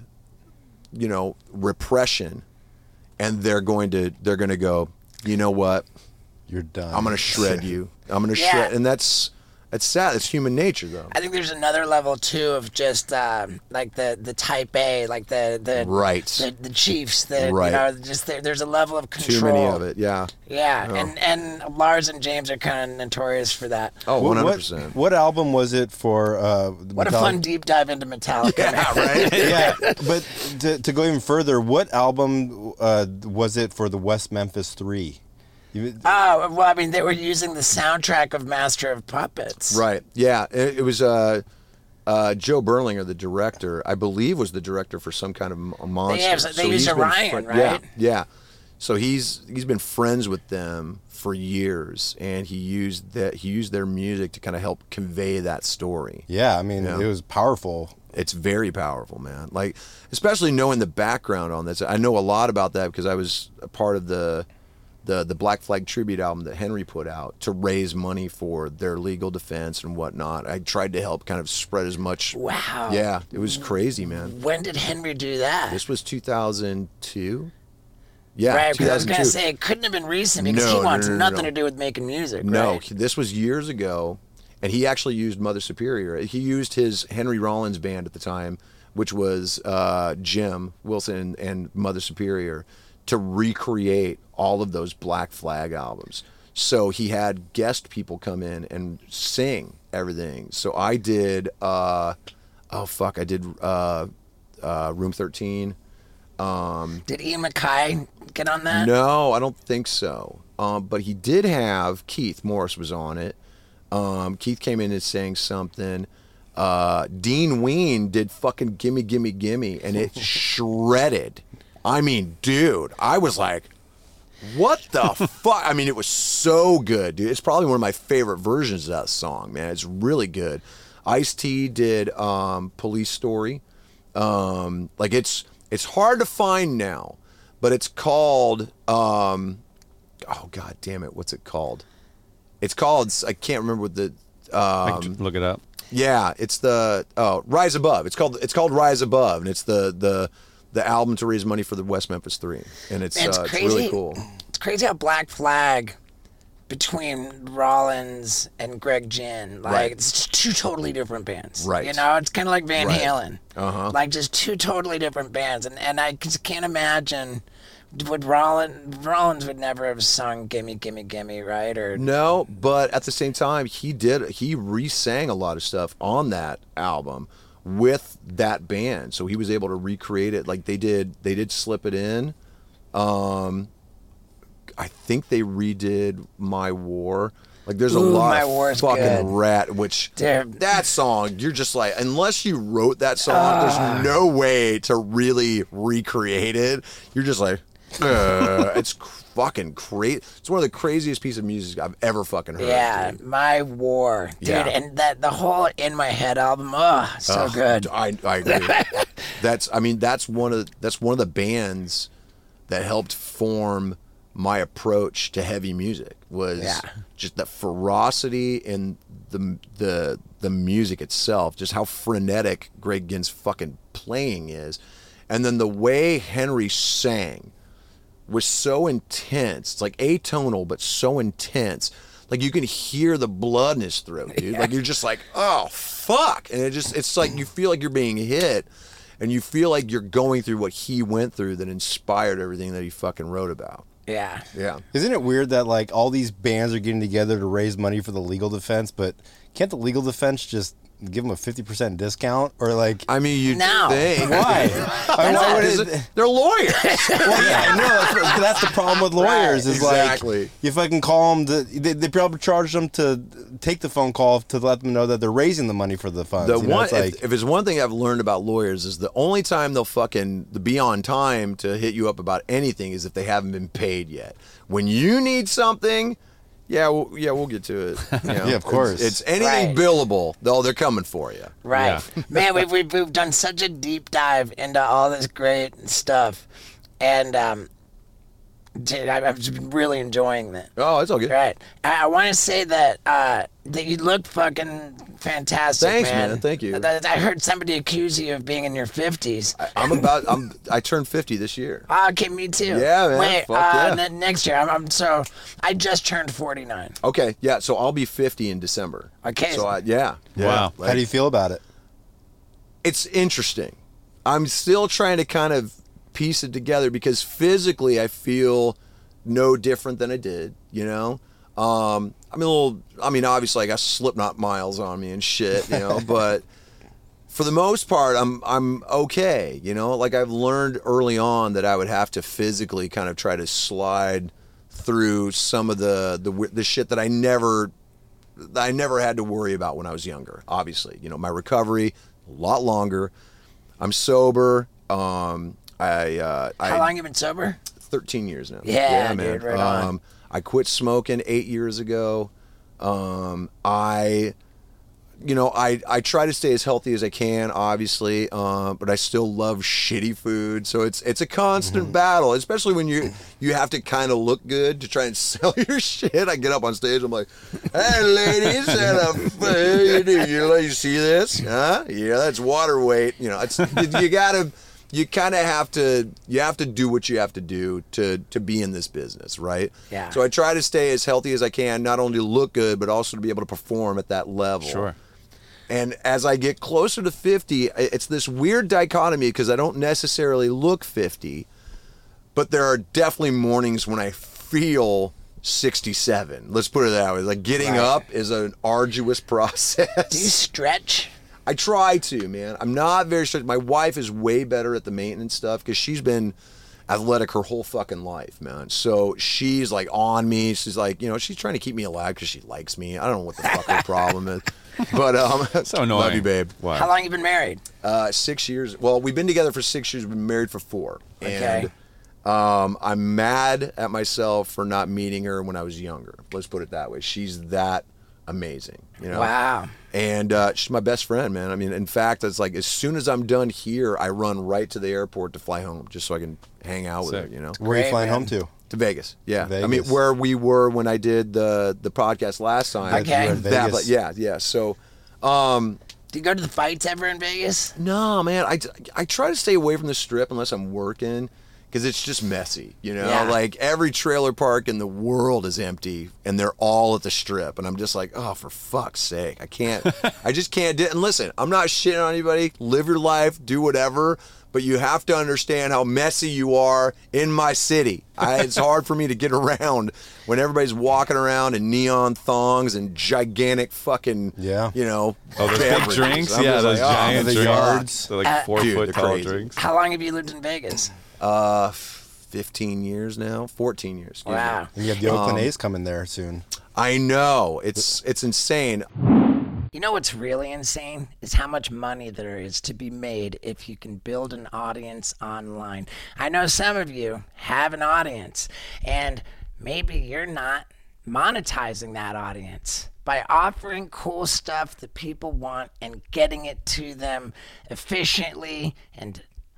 Speaker 2: you know, repression, and they're going to they're going to go, you know what?
Speaker 3: You're done.
Speaker 2: I'm going to shred you. I'm going to
Speaker 1: Yeah.
Speaker 2: shred, and that's it's sad. It's human nature, though.
Speaker 1: I think there's another level too of just um, like the the type A, like the the
Speaker 2: Right.
Speaker 1: the, the Chiefs. The
Speaker 2: Right.
Speaker 1: you know, just there, there's a level of control.
Speaker 2: Too many of it. Yeah.
Speaker 1: Yeah,
Speaker 2: Oh.
Speaker 1: and and Lars and James are kind of notorious for that.
Speaker 2: Oh,
Speaker 3: What-
Speaker 2: one hundred
Speaker 3: what,
Speaker 2: percent.
Speaker 3: what album was it for? Uh,
Speaker 1: What a fun deep dive into Metallica.
Speaker 2: Yeah,
Speaker 1: man.
Speaker 2: right.
Speaker 3: Yeah, but to, to go even further, what album uh, was it for the West Memphis Three? You-
Speaker 1: Oh, well, I mean, they were using the soundtrack of Master of Puppets.
Speaker 2: Right. Yeah. It, it was uh, uh, Joe Berlinger, the director. I believe was the director for some kind of m- a monster.
Speaker 1: have- they used
Speaker 2: he's been
Speaker 1: Orion,
Speaker 2: fri- Yeah.
Speaker 1: right?
Speaker 2: Yeah. So he's he's been friends with them for years, and he used that he used their music to kind of help convey that story.
Speaker 3: yeah, I mean,
Speaker 2: Yeah.
Speaker 3: it was powerful.
Speaker 2: It's very powerful, man. Like, especially knowing the background on this. I know a lot about that because I was a part of the the the Black Flag tribute album that Henry put out to raise money for their legal defense and whatnot. I tried to help kind of spread as much.
Speaker 1: Wow.
Speaker 2: Yeah, it was crazy, man.
Speaker 1: When did Henry do that?
Speaker 2: This was two thousand two. Yeah,
Speaker 1: right, 'cause I was
Speaker 2: two thousand
Speaker 1: going
Speaker 2: two.
Speaker 1: to say it couldn't have been recent because
Speaker 2: No,
Speaker 1: he
Speaker 2: no,
Speaker 1: wants
Speaker 2: no, no,
Speaker 1: nothing
Speaker 2: no.
Speaker 1: to do with making music.
Speaker 2: No,
Speaker 1: right?
Speaker 2: this was years ago, and he actually used Mother Superior. He used his Henry Rollins band at the time, which was uh, Jim Wilson and Mother Superior, to recreate all of those Black Flag albums. So he had guest people come in and sing everything. So I did, uh, oh fuck, I did uh, uh, Room thirteen.
Speaker 1: Did Ian MacKay get on that?
Speaker 2: No, I don't think so. Um, but he did have Keith Morris was on it. Um, Keith came in and sang something. Uh, Dean Ween did fucking Gimme Gimme Gimme, and it shredded. I mean, dude, I was like, what the fuck? I mean, it was so good, dude. It's probably one of my favorite versions of that song, man. It's really good. Ice-T did um, Police Story. Um, like it's it's hard to find now, but it's called um, oh god damn it, what's it called? It's called I can't remember what the
Speaker 4: I
Speaker 2: um,
Speaker 4: can look it up.
Speaker 2: yeah, it's the oh Rise Above. It's called it's called Rise Above, and it's the the the album to raise money for the West Memphis Three, and it's
Speaker 1: Man, it's
Speaker 2: uh, it's
Speaker 1: crazy.
Speaker 2: really cool.
Speaker 1: It's crazy how Black Flag between Rollins and Greg Ginn, like
Speaker 2: Right.
Speaker 1: it's just two totally different bands.
Speaker 2: Right.
Speaker 1: You know, it's kind of like Van
Speaker 2: Right.
Speaker 1: Halen.
Speaker 2: Uh-huh.
Speaker 1: Like just two totally different bands, and and I just can't imagine. Would Rollins Rollins would never have sung "Gimme Gimme Gimme," right? Or
Speaker 2: No, but at the same time, he did he re-sang a lot of stuff on that album with that band, so he was able to recreate it. Like they did, they did slip it in. Um, I think they redid "My War." Like there's a
Speaker 1: Ooh,
Speaker 2: lot
Speaker 1: My
Speaker 2: of
Speaker 1: War's
Speaker 2: fucking
Speaker 1: good.
Speaker 2: rat. Which
Speaker 1: Dude.
Speaker 2: that song, you're just like, unless you wrote that song,
Speaker 1: Ah.
Speaker 2: there's no way to really recreate it. You're just like. uh, it's cr- fucking crazy. It's one of the craziest pieces of music I've ever fucking heard.
Speaker 1: yeah,
Speaker 2: dude.
Speaker 1: My War, dude,
Speaker 2: Yeah.
Speaker 1: and that the whole "In My Head" album, oh, so
Speaker 2: Ugh,
Speaker 1: good.
Speaker 2: I, I agree. That's I mean that's one of that's one of the bands that helped form my approach to heavy music was
Speaker 1: Yeah.
Speaker 2: just the ferocity in the the the music itself, just how frenetic Greg Ginn's fucking playing is, and then the way Henry sang was so intense. It's like atonal, but so intense. Like you can hear the blood in his throat, dude. Like you're just like, oh fuck, and it just it's like you feel like you're being hit, and you feel like you're going through what he went through that inspired everything that he fucking wrote about.
Speaker 1: Yeah.
Speaker 2: Yeah.
Speaker 3: Isn't it weird that like all these bands are getting together to raise money for the legal defense, but can't the legal defense just give them a fifty percent discount or like?
Speaker 2: I mean, you
Speaker 1: No.
Speaker 2: think
Speaker 3: Why? I mean, why would
Speaker 2: Is
Speaker 3: it-
Speaker 2: it- they're lawyers.
Speaker 3: Well, yeah, I know. That's, that's the problem with lawyers.
Speaker 2: Right,
Speaker 3: is
Speaker 2: exactly.
Speaker 3: like you fucking call them. To, they, they probably charge them to take the phone call to let them know that they're raising the money for the funds.
Speaker 2: The
Speaker 3: You know,
Speaker 2: one,
Speaker 3: it's like,
Speaker 2: if, if it's one thing I've learned about lawyers is the only time they'll fucking be on time to hit you up about anything is if they haven't been paid yet. When you need something, yeah, we'll, yeah, we'll get to it. You know,
Speaker 3: Yeah, of course.
Speaker 2: It's, it's anything
Speaker 1: Right.
Speaker 2: billable, though they're coming for you.
Speaker 1: Right. Man, we've, we've, we've done such a deep dive into all this great stuff. And, um, dude, I- I've just been really enjoying that.
Speaker 2: Oh, it's all good.
Speaker 1: Right. I, I want to say that uh, that you look fucking fantastic,
Speaker 2: Thanks,
Speaker 1: man.
Speaker 2: man. Thank you.
Speaker 1: I, I heard somebody accuse you of being in your fifties.
Speaker 2: I, I'm about. I'm. I turned fifty this year.
Speaker 1: Ah, okay, me too.
Speaker 2: Yeah, man.
Speaker 1: Wait,
Speaker 2: Fuck
Speaker 1: uh,
Speaker 2: yeah.
Speaker 1: ne- next year. I'm, I'm so I just turned forty-nine.
Speaker 2: Okay, yeah. So I'll be fifty in December.
Speaker 1: Okay.
Speaker 2: So I, yeah. yeah.
Speaker 4: Wow.
Speaker 2: Like,
Speaker 3: how do you feel about it?
Speaker 2: it's interesting. I'm still trying to kind of piece it together because physically I feel no different than I did, you know? Um, I'm a little, I mean, obviously I got Slipknot miles on me and shit, you know, but for the most part, I'm, I'm okay, you know? Like I've learned early on that I would have to physically kind of try to slide through some of the, the, the shit that I never, that I never had to worry about when I was younger, obviously. You know, my recovery, a lot longer. I'm sober. Um, I, uh,
Speaker 1: How
Speaker 2: I,
Speaker 1: long you been sober?
Speaker 2: thirteen years now.
Speaker 1: Yeah, dude, right on.
Speaker 2: um, I quit smoking eight years ago. Um, I, you know, I, I try to stay as healthy as I can, obviously, uh, but I still love shitty food. So it's it's a constant
Speaker 3: Mm-hmm.
Speaker 2: battle, especially when you you have to kind of look good to try and sell your shit. I get up on stage, I'm like, "Hey, ladies, and a food. You, you see this? Huh? Yeah, that's water weight. You know, it's you gotta." You kind of have to you have to do what you have to do to to be in this business, right?
Speaker 1: Yeah.
Speaker 2: So I try to stay as healthy as I can, not only to look good, but also to be able to perform at that level.
Speaker 4: Sure.
Speaker 2: And as I get closer to fifty, it's this weird dichotomy because I don't necessarily look fifty, but there are definitely mornings when I feel sixty-seven. Let's put it that way. Like getting
Speaker 1: Right.
Speaker 2: up is an arduous process.
Speaker 1: Do you stretch?
Speaker 2: I try to, man. I'm not very strict. My wife is way better at the maintenance stuff because she's been athletic her whole fucking life, man. So she's like on me. She's like, you know, she's trying to keep me alive because she likes me. I don't know what the fuck her problem is. But um,
Speaker 4: So annoying.
Speaker 2: love you, babe.
Speaker 4: Wow.
Speaker 1: How long you been married?
Speaker 2: Uh, six years. Well, we've been together for six years. We've been married for four.
Speaker 1: Okay.
Speaker 2: And um, I'm mad at myself for not meeting her when I was younger. Let's put it that way. She's that amazing. You know.
Speaker 1: Wow.
Speaker 2: And uh, she's my best friend, man. I mean, in fact, it's like as soon as I'm done here, I run right to the airport to fly home, just so I can hang out with
Speaker 4: Sick.
Speaker 2: her. You know,
Speaker 3: Where are you
Speaker 1: Great,
Speaker 3: flying
Speaker 1: man.
Speaker 3: home to?
Speaker 2: to Vegas. Yeah, I mean,
Speaker 3: Vegas.
Speaker 2: where we were when I did the the podcast last time.
Speaker 1: Okay.
Speaker 3: You were in
Speaker 2: That,
Speaker 3: Vegas.
Speaker 2: yeah, yeah. So, um,
Speaker 1: Do you go to the fights ever in Vegas?
Speaker 2: no, man. I, I try to stay away from the strip unless I'm working. Because it's just messy, you know?
Speaker 1: Yeah.
Speaker 2: Like, every trailer park in the world is empty, and they're all at the strip. And I'm just like, oh, for fuck's sake. I can't, I just can't do it. And listen, I'm not shitting on anybody. Live your life, do whatever. But you have to understand how messy you are in my city. I, it's hard for me to get around when everybody's walking around in neon thongs and gigantic fucking,
Speaker 3: Yeah.
Speaker 2: you know,
Speaker 4: Oh, those big
Speaker 2: beverages.
Speaker 4: drinks?
Speaker 2: I'm
Speaker 4: Yeah,
Speaker 2: just
Speaker 4: those
Speaker 2: like, oh,
Speaker 4: giant
Speaker 3: the
Speaker 4: drinks.
Speaker 3: yards.
Speaker 4: They're like
Speaker 1: Uh,
Speaker 4: four
Speaker 2: Dude,
Speaker 4: foot
Speaker 2: they're
Speaker 4: tall
Speaker 2: crazy.
Speaker 4: drinks.
Speaker 1: How long have you lived in Vegas?
Speaker 2: Uh, fifteen years now, fourteen years. excuse me.
Speaker 1: Wow.
Speaker 3: And you have the Oakland
Speaker 2: Um,
Speaker 3: A's coming there soon.
Speaker 2: I know it's it's insane.
Speaker 1: You know what's really insane is how much money there is to be made if you can build an audience online. I know some of you have an audience, and maybe you're not monetizing that audience by offering cool stuff that people want and getting it to them efficiently and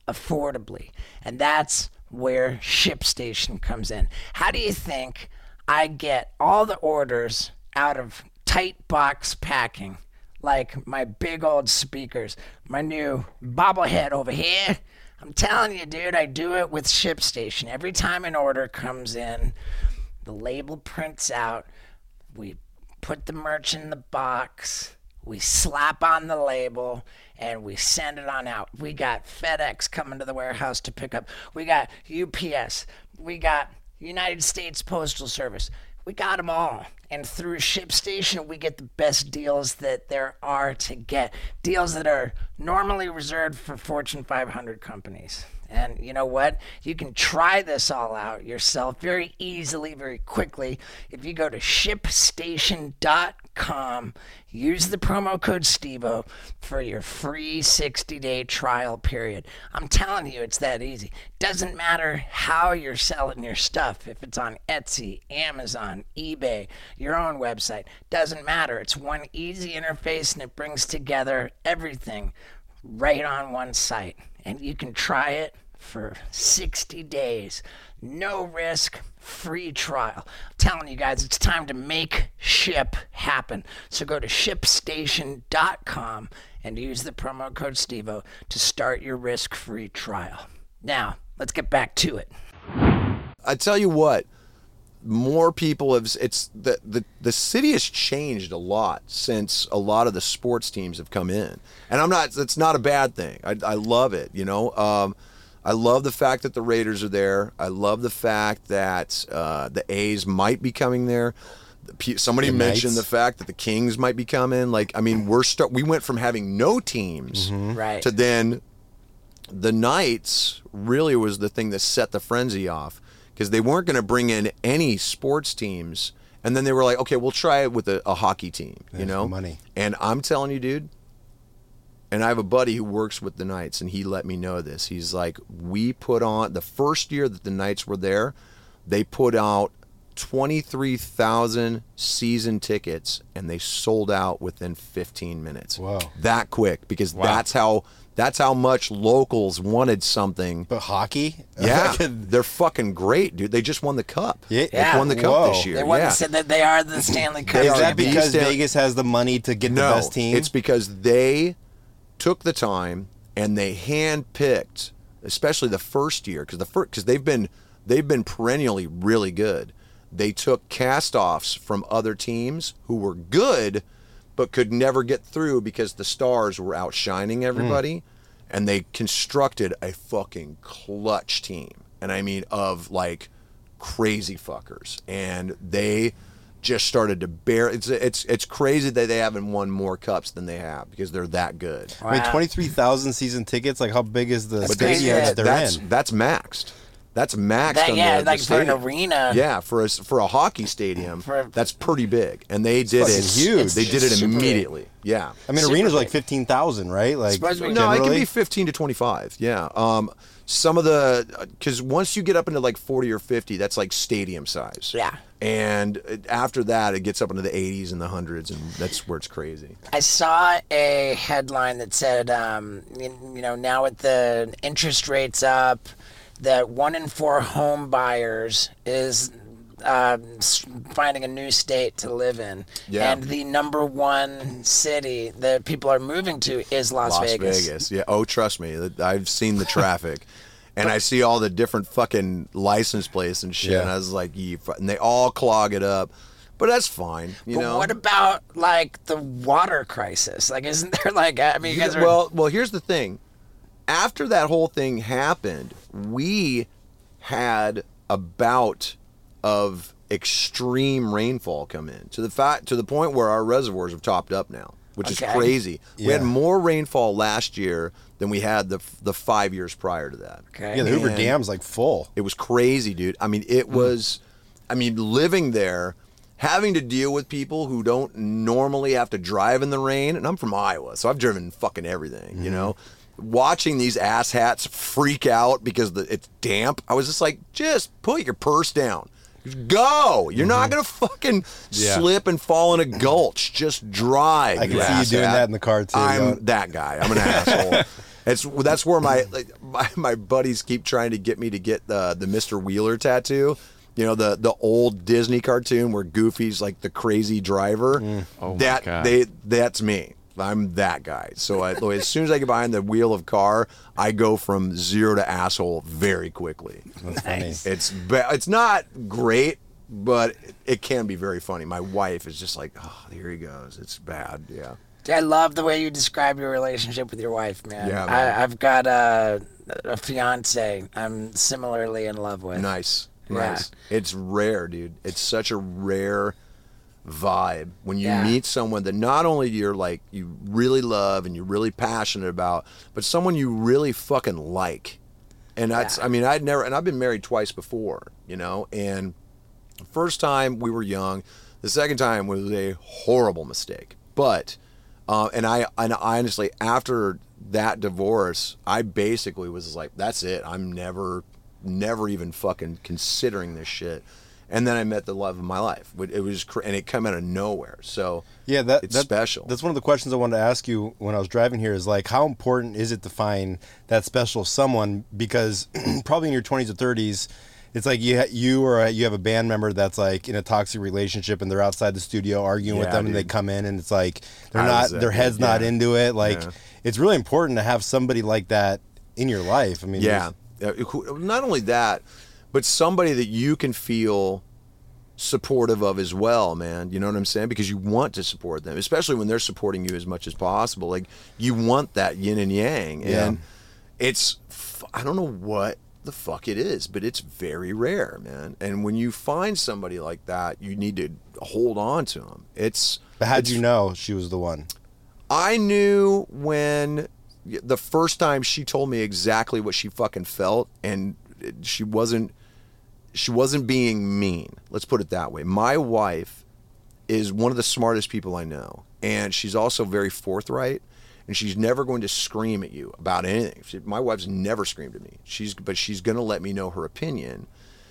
Speaker 1: affordably. And that's where ShipStation comes in. How do you think I get all the orders out of Tight Box Packing, like my big old speakers, my new bobblehead over here? I'm telling you, dude, I do it with ShipStation. Every time an order comes in, the label prints out, we put the merch in the box, we slap on the label, and we send it on out. We got FedEx coming to the warehouse to pick up. We got U P S. We got United States Postal Service. We got them all. And through ShipStation, we get the best deals that there are to get. Deals that are normally reserved for Fortune five hundred companies. And you know what? You can try this all out yourself very easily, very quickly. If you go to ship station dot com, use the promo code STEVO for your free sixty-day trial period. I'm telling you, it's that easy. Doesn't matter how you're selling your stuff. If it's on Etsy, Amazon, eBay, your own website, doesn't matter. It's one easy interface and it brings together everything right on one site. And you can try it for sixty days. No risk, free trial. I'm telling you guys, it's time to make ship happen. So go to ship station dot com and use the promo code STEVO to start your risk-free trial. Now, let's get back to it.
Speaker 2: I tell you what, more people have, it's the, the the city has changed a lot since a lot of the sports teams have come in, and I'm not, that's not a bad thing. I, I love it, you know. um I love the fact that the Raiders are there. I love the fact that uh the A's might be coming there. Somebody
Speaker 3: The
Speaker 2: mentioned
Speaker 3: Knights.
Speaker 2: the fact that the Kings might be coming. Like, I mean, we're start we went from having no teams
Speaker 1: Right.
Speaker 2: to then the Knights really was the thing that set the frenzy off, because they weren't going to bring in any sports teams, and then they were like, okay, we'll try it with a, a hockey team, you
Speaker 3: There's
Speaker 2: know?
Speaker 3: money.
Speaker 2: And I'm telling you, dude, and I have a buddy who works with the Knights, and he let me know this. He's like, we put on, the first year that the Knights were there, they put out twenty-three thousand season tickets, and they sold out within fifteen minutes.
Speaker 3: Whoa.
Speaker 2: That quick, because that's how that's how much locals wanted something.
Speaker 3: But hockey?
Speaker 2: Yeah, they're fucking great, dude. They just won the cup.
Speaker 3: Yeah.
Speaker 2: They won the cup
Speaker 3: Whoa.
Speaker 2: this year.
Speaker 1: They won
Speaker 2: yeah.
Speaker 1: said that they are the Stanley Cup.
Speaker 2: They
Speaker 3: Is
Speaker 2: are
Speaker 3: that
Speaker 2: the
Speaker 3: because
Speaker 2: Stan-
Speaker 3: Vegas has the money to get
Speaker 2: no,
Speaker 3: the best team?
Speaker 2: it's because they took the time and they handpicked, especially the first year, because the first because they've been they've been perennially really good. They took cast-offs from other teams who were good, but could never get through because the stars were outshining everybody, mm. and they constructed a fucking clutch team, and I mean of like crazy fuckers, and they just started to bear. It's it's it's crazy that they haven't won more cups than they have because they're that good.
Speaker 1: Wow.
Speaker 3: I mean, twenty-three thousand season tickets. Like, how big is the
Speaker 1: That's
Speaker 3: stadium
Speaker 1: crazy.
Speaker 3: that they're
Speaker 2: that's
Speaker 3: in?
Speaker 2: that's maxed. That's maxed.
Speaker 1: That,
Speaker 2: on
Speaker 1: yeah,
Speaker 2: the, the
Speaker 1: like for an
Speaker 2: stadium.
Speaker 1: arena.
Speaker 2: Yeah, for a for a hockey stadium,
Speaker 1: For-
Speaker 2: that's pretty big, and they did
Speaker 3: fucking
Speaker 2: it
Speaker 3: huge.
Speaker 2: They did
Speaker 1: It's
Speaker 2: it
Speaker 1: super big.
Speaker 2: immediately. Yeah.
Speaker 3: I mean,
Speaker 1: Super
Speaker 3: arenas are like
Speaker 1: big.
Speaker 3: fifteen thousand, right? Like,
Speaker 1: Supposed to be-
Speaker 2: No, it can
Speaker 3: generally?
Speaker 2: be fifteen to twenty-five. Yeah. Um, some of the because once you get up into like forty or fifty, that's like stadium size.
Speaker 1: Yeah.
Speaker 2: And it- after that, it gets up into the eighties and the hundreds, and that's where it's crazy.
Speaker 1: I saw a headline that said, um, you, you know, now with the interest rates up, that one in four home buyers is uh, s- finding a new state to live in.
Speaker 2: Yeah.
Speaker 1: And the number one city that people are moving to is Las,
Speaker 2: Las
Speaker 1: Vegas.
Speaker 2: Vegas. Yeah. Oh, trust me, that- I've seen the traffic, and I see all the different fucking license plates and shit.
Speaker 3: Yeah.
Speaker 2: And I was like, you, fu- and they all clog it up, but that's fine. You
Speaker 1: But
Speaker 2: know.
Speaker 1: what about, like, the water crisis? Like, isn't there, like, I mean, you guys are...
Speaker 2: well, well, here's the thing. After that whole thing happened, we had a bout of extreme rainfall come in to the fact to the point where our reservoirs have topped up now, which
Speaker 1: Okay.
Speaker 2: is crazy. We had
Speaker 3: Yeah.
Speaker 2: more rainfall last year than we had the the five years prior to that.
Speaker 1: Okay.
Speaker 3: yeah, the Hoover
Speaker 2: And-
Speaker 3: Dam's like full.
Speaker 2: It was crazy, dude. I mean, it was, I mean, living there, having to deal with people who don't normally have to drive in the rain. And I'm from Iowa, so I've driven fucking everything, you know? Watching these asshats freak out because the, it's damp. I was just like, just put your purse down. Go. You're not going to fucking
Speaker 3: Yeah.
Speaker 2: slip and fall in a gulch. Just drive.
Speaker 3: I can
Speaker 2: you
Speaker 3: see you doing
Speaker 2: asshat.
Speaker 3: that in the car, too,
Speaker 2: I'm
Speaker 3: yeah.
Speaker 2: that guy. I'm an asshole. It's that's where my like my, my buddies keep trying to get me to get the the Mister Wheeler tattoo. You know, the the old Disney cartoon where Goofy's like the crazy driver.
Speaker 3: Mm.
Speaker 4: Oh my
Speaker 2: that
Speaker 4: God.
Speaker 2: they that's me. I'm that guy. So I, as soon as I get behind the wheel of car, I go from zero to asshole very quickly.
Speaker 3: That's funny.
Speaker 2: It's ba- it's not great, but it can be very funny. My wife is just like, oh, here he goes. It's bad. Yeah.
Speaker 1: I love the way you describe your relationship with your wife, man.
Speaker 2: Yeah, man.
Speaker 1: I, I've got a, a fiance I'm similarly in love with.
Speaker 2: Nice.
Speaker 1: Yeah.
Speaker 2: Nice. It's rare, dude. It's such a rare vibe when you
Speaker 1: Yeah.
Speaker 2: meet someone that not only you're like you really love and you're really passionate about, but someone you really fucking like. And that's
Speaker 1: Yeah.
Speaker 2: I mean, I'd never and I've been married twice before, you know, and the first time we were young, the second time was a horrible mistake. But uh, and I and I honestly after that divorce, I basically was like, that's it. I'm never never even fucking considering this shit. And then I met the love of my life. It was, cr- and it came out of nowhere. So
Speaker 3: Yeah, that,
Speaker 2: it's
Speaker 3: that-
Speaker 2: special.
Speaker 3: That's one of the questions I wanted to ask you when I was driving here. Is like, how important is it to find that special someone? Because probably in your twenties or thirties, it's like you ha- you or a, you have a band member that's like in a toxic relationship and they're outside the studio arguing with
Speaker 2: Yeah,
Speaker 3: them, and they
Speaker 2: dude.
Speaker 3: come in and it's like they're
Speaker 2: I
Speaker 3: not,
Speaker 2: was that
Speaker 3: their head's
Speaker 2: dude,
Speaker 3: not
Speaker 2: yeah.
Speaker 3: into it. Like,
Speaker 2: Yeah.
Speaker 3: it's really important to have somebody like that in your life. I mean,
Speaker 2: Yeah. Uh, who- Not only that, but somebody that you can feel supportive of as well, man. You know what I'm saying? Because you want to support them, especially when they're supporting you as much as possible. Like, you want that yin and yang.
Speaker 3: Yeah.
Speaker 2: And it's, f- I don't know what the fuck it is, but it's very rare, man. And when you find somebody like that, you need to hold on to them. It's,
Speaker 3: But how'd
Speaker 2: it's
Speaker 3: you know she was the one?
Speaker 2: I knew when the first time she told me exactly what she fucking felt, and she wasn't she wasn't being mean. Let's put it that way. My wife is one of the smartest people I know, and she's also very forthright, and she's never going to scream at you about anything. She, my wife's never screamed at me. She's but she's going to let me know her opinion.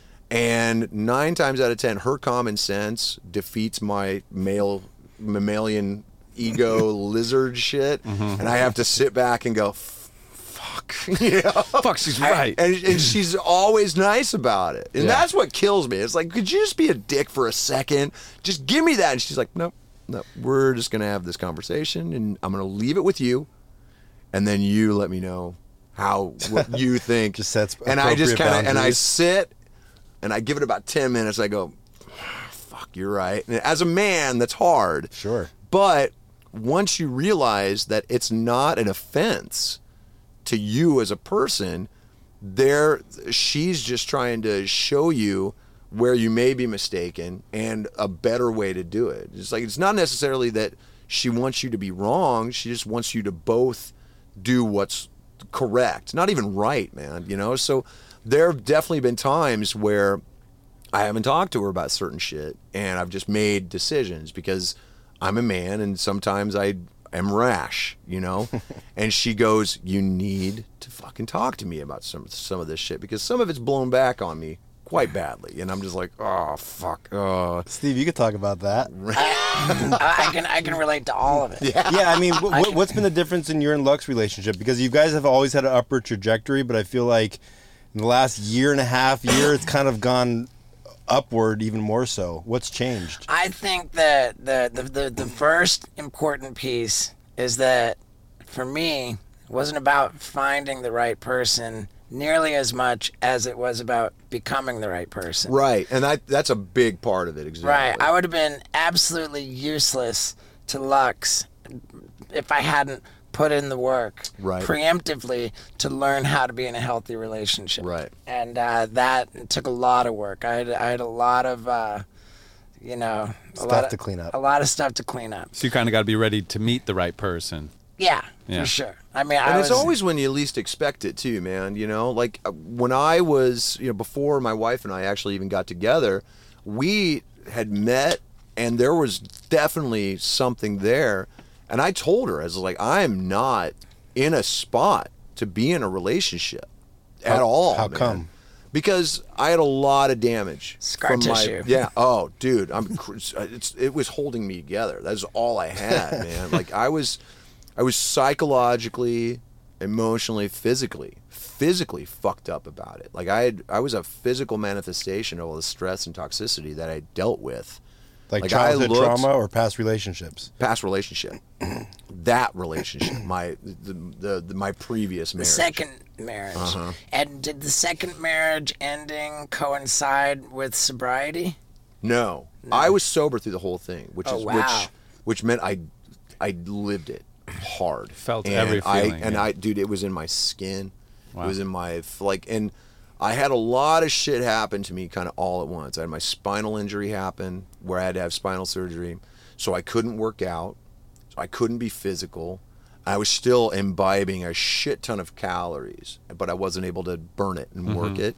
Speaker 2: And nine times out of ten, her common sense defeats my male mammalian ego lizard shit, and I have to sit back and go, "Fuck," you know?
Speaker 4: Fuck, she's right.
Speaker 2: And, and she's always nice about it, and
Speaker 3: Yeah.
Speaker 2: that's what kills me. It's like, could you just be a dick for a second? Just give me that. And she's like, nope, no, we're just gonna have this conversation, and I'm gonna leave it with you, and then you let me know how what you think.
Speaker 3: Just sets
Speaker 2: and I just
Speaker 3: appropriate
Speaker 2: kind of and I
Speaker 3: boundaries.
Speaker 2: sit, and I give it about ten minutes. I go, fuck, you're right. And as a man, that's hard.
Speaker 3: Sure.
Speaker 2: But once you realize that it's not an offense to you as a person, there she's just trying to show you where you may be mistaken and a better way to do it. It's like, it's not necessarily that she wants you to be wrong. She just wants you to both do what's correct, not even right, man. You know, so there have definitely been times where I haven't talked to her about certain shit, and I've just made decisions because I'm a man, and sometimes I am rash, you know. And she goes, "You need to fucking talk to me about some some of this shit because some of it's blown back on me quite badly." And I'm just like, "Oh fuck." Uh.
Speaker 3: Steve, you could talk about that.
Speaker 1: I, I can I can relate to all of it.
Speaker 3: Yeah, I mean, what, what, what's been the difference in your and Lux relationship? Because you guys have always had an upward trajectory, but I feel like in the last year and a half, year, it's kind of gone upward even more so. What's changed?
Speaker 1: I think that the, the, the, the first important piece is that for me, it wasn't about finding the right person nearly as much as it was about becoming the right person.
Speaker 2: Right, and that that's a big part of it. Exactly.
Speaker 1: Right. I would have been absolutely useless to Lux if I hadn't put in the work
Speaker 2: Right.
Speaker 1: preemptively to learn how to be in a healthy relationship.
Speaker 2: Right.
Speaker 1: And uh, that took a lot of work. I had, I had a lot of, uh, you know, a
Speaker 3: Stuff
Speaker 1: lot of,
Speaker 3: to clean up.
Speaker 1: A lot of stuff to clean up.
Speaker 4: So you kind of got to be ready to meet the right person.
Speaker 1: Yeah,
Speaker 4: Yeah.
Speaker 1: for sure. I mean, I
Speaker 2: And
Speaker 1: was,
Speaker 2: it's always when you least expect it too, man. You know, like uh, when I was, you know, before my wife and I actually even got together, we had met, and there was definitely something there. And I told her, I was like, I am not in a spot to be in a relationship at
Speaker 3: How-
Speaker 2: all.
Speaker 3: how
Speaker 2: man.
Speaker 3: come?
Speaker 2: Because I had a lot of damage
Speaker 1: Scar
Speaker 2: from
Speaker 1: tissue.
Speaker 2: my yeah. Oh, dude, I'm cr- it's it was holding me together. That's all I had, man. Like I was, I was psychologically emotionally, physically, physically fucked up about it. Like I had, I was a physical manifestation of all the stress and toxicity that I dealt with.
Speaker 3: Like,
Speaker 2: Like,
Speaker 3: childhood
Speaker 2: I looked-
Speaker 3: trauma or past relationships?
Speaker 2: Past relationship, that relationship, my the, the, the my previous
Speaker 1: The
Speaker 2: marriage.
Speaker 1: second marriage.
Speaker 2: Uh-huh.
Speaker 1: And did the second marriage ending coincide with sobriety?
Speaker 2: No, I was sober through the whole thing, which
Speaker 1: Oh,
Speaker 2: is
Speaker 1: wow.
Speaker 2: which which meant I I lived it hard.
Speaker 4: Felt
Speaker 2: and
Speaker 4: every
Speaker 2: I,
Speaker 4: feeling,
Speaker 2: and
Speaker 4: yeah.
Speaker 2: I, dude, it was in my skin.
Speaker 4: Wow.
Speaker 2: It was in my like, and I had a lot of shit happen to me kind of all at once. I had my spinal injury happen where I had to have spinal surgery, so I couldn't work out, so I couldn't be physical. I was still imbibing a shit ton of calories, but I wasn't able to burn it and work it.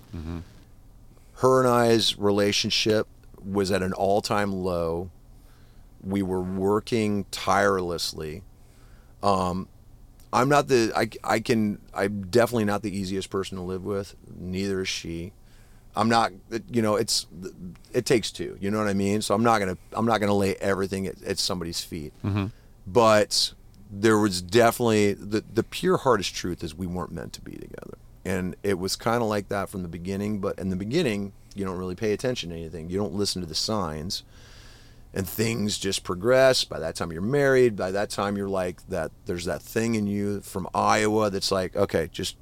Speaker 2: Her and I's relationship was at an all-time low. We were working tirelessly. Um, I'm not the I, I can I'm definitely not the easiest person to live with. Neither is she. I'm not, you know, it's it takes two. You know what I mean? So I'm not gonna I'm not gonna lay everything at, at somebody's feet.
Speaker 4: Mm-hmm.
Speaker 2: But there was definitely the the pure hardest truth is we weren't meant to be together, and it was kind of like that from the beginning. But in the beginning, you don't really pay attention to anything. You don't listen to the signs. And things just progress. By that time you're married. By that time you're like that. There's that thing in you from Iowa that's like, okay, just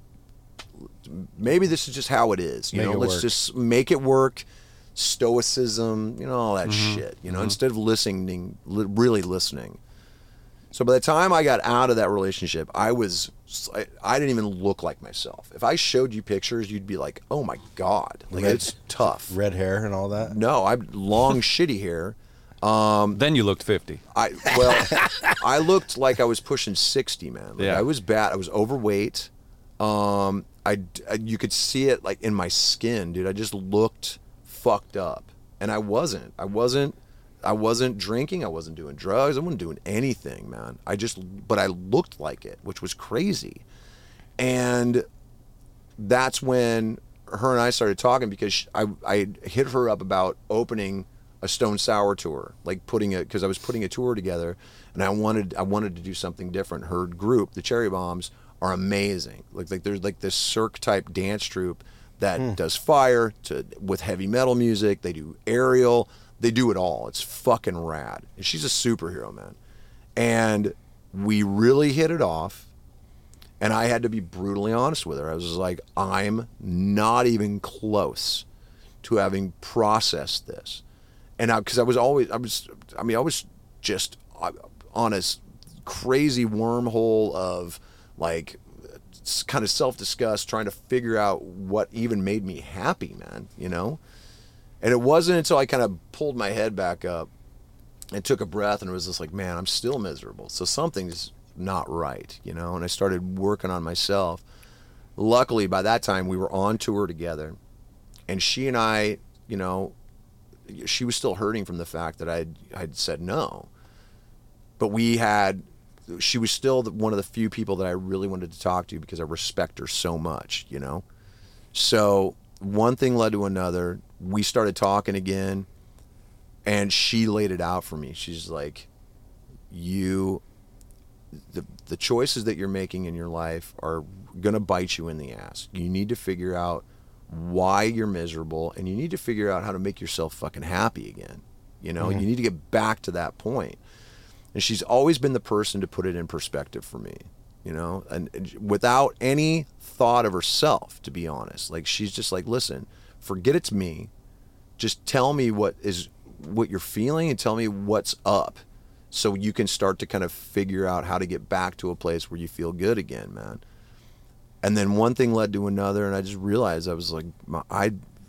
Speaker 2: maybe this is just how it is. You
Speaker 3: Make
Speaker 2: know,
Speaker 3: it
Speaker 2: let's
Speaker 3: work.
Speaker 2: just make it work. Stoicism, you know, all that shit. You know, instead of listening, li- really listening. So by the time I got out of that relationship, I was I, I didn't even look like myself. If I showed you pictures, you'd be like, oh my god, like
Speaker 3: Red-
Speaker 2: it's tough.
Speaker 3: Red hair and all that?
Speaker 2: No, I'm long shitty hair.
Speaker 4: Then you looked fifty.
Speaker 2: I well, I looked like I was pushing sixty, man. Like
Speaker 4: Yeah.
Speaker 2: I was bad. I was overweight. Um, I, I you could see it like in my skin, dude. I just looked fucked up, and I wasn't. I wasn't. I wasn't drinking. I wasn't doing drugs. I wasn't doing anything, man. I just, but I looked like it, which was crazy. And that's when her and I started talking because she, I I hit her up about opening a Stone Sour tour, like putting it because I was putting a tour together, and I wanted I wanted to do something different. Her group, the Cherry Bombs, are amazing. Like like there's like this Cirque type dance troupe that does fire to with heavy metal music. They do aerial. They do it all. It's fucking rad. And she's a superhero, man. And we really hit it off. And I had to be brutally honest with her. I was just like, I'm not even close to having processed this. And I, because I was always, I was, I mean, I was just on a crazy wormhole of like kind of self-disgust, trying to figure out what even made me happy, man, you know? And it wasn't until I kind of pulled my head back up and took a breath and it was just like, man, I'm still miserable. So something's not right, you know? And I started working on myself. Luckily, by that time, we were on tour together. And she and I, you know, she was still hurting from the fact that I'd, I'd said no. But we had, she was still the, one of the few people that I really wanted to talk to because I respect her so much, you know? So one thing led to another. We started talking again, and she laid it out for me. She's like, you, the, the choices that you're making in your life are going to bite you in the ass. You need to figure out why you're miserable, and you need to figure out how to make yourself fucking happy again. You know,
Speaker 3: Mm-hmm.
Speaker 2: you need to get back to that point. And she's always been the person to put it in perspective for me, you know, and, and without any thought of herself, to be honest. Like, she's just like, listen, forget it's me. Just tell me what is what you're feeling and tell me what's up so you can start to kind of figure out how to get back to a place where you feel good again, man. And then one thing led to another, and I just realized I was like, my, I,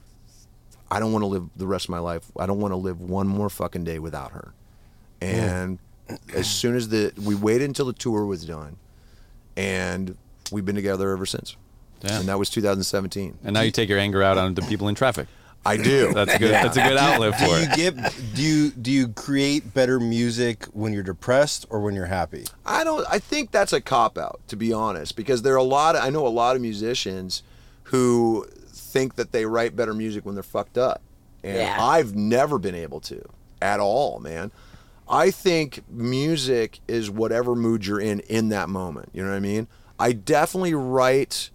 Speaker 2: I don't want to live the rest of my life. I don't want to live one more fucking day without her. And as soon as the we waited until the tour was done, and we've been together ever since.
Speaker 4: Damn.
Speaker 2: And that was two thousand seventeen.
Speaker 4: And now you take your anger out on the people in traffic.
Speaker 2: I do.
Speaker 4: That's a good. That's a good outlet
Speaker 3: Do
Speaker 4: for
Speaker 3: you
Speaker 4: it.
Speaker 3: get do you do you create better music when you're depressed or when you're happy?
Speaker 2: I don't. I think that's a cop out, to be honest, because there are a lot. Of, I know a lot of musicians who think that they write better music when they're fucked up, and
Speaker 1: Yeah.
Speaker 2: I've never been able to at all, man. I think music is whatever mood you're in in that moment. You know what I mean? I definitely write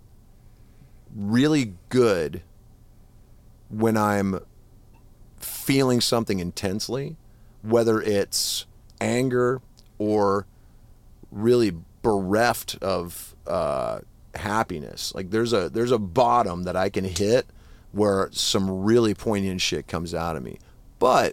Speaker 2: really good when I'm feeling something intensely, whether it's anger or really bereft of uh, happiness. Like there's a there's a bottom that I can hit where some really poignant shit comes out of me. But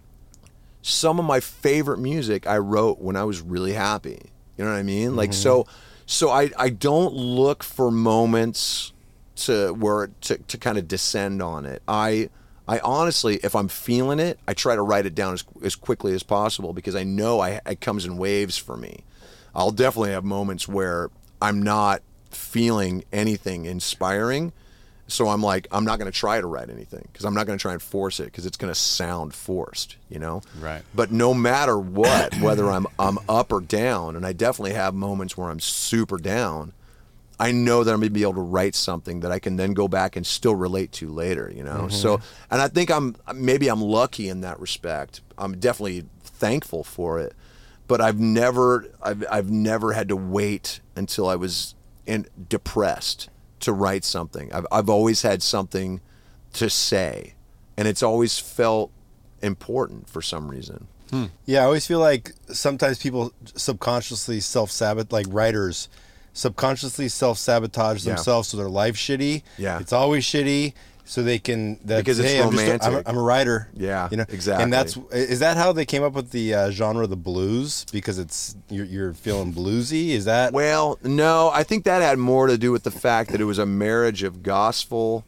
Speaker 2: some of my favorite music I wrote when I was really happy. You know what I mean? Mm-hmm. Like so so I, I don't look for moments to where to, to kind of descend on it. I I honestly, if I'm feeling it, I try to write it down as as quickly as possible because I know I, it comes in waves for me. I'll definitely have moments where I'm not feeling anything inspiring, so I'm like, I'm not going to try to write anything because I'm not going to try and force it because it's going to sound forced, you know?
Speaker 4: Right.
Speaker 2: But no matter what, whether I'm I'm up or down, and I definitely have moments where I'm super down, I know that I'm going to be able to write something that I can then go back and still relate to later, you know? Mm-hmm. So, and I think I'm, maybe I'm lucky in that respect. I'm definitely thankful for it, but I've never, I've, I've never had to wait until I was in, depressed to write something. I've, I've always had something to say, and it's always felt important for some reason.
Speaker 3: Hmm. Yeah, I always feel like sometimes people subconsciously self-sabotage, like writers, subconsciously self-sabotage
Speaker 2: Yeah.
Speaker 3: themselves so their life's shitty.
Speaker 2: Yeah.
Speaker 3: It's always shitty so they can that,
Speaker 2: Because it's
Speaker 3: hey, I'm, just a, I'm, a,
Speaker 2: romantic.
Speaker 3: I'm a writer.
Speaker 2: Yeah,
Speaker 3: you know
Speaker 2: exactly.
Speaker 3: And that's is that how they came up with the uh, genre of the blues, because it's you're, you're feeling bluesy? Is that
Speaker 2: Well, no, I think that had more to do with the fact that it was a marriage of gospel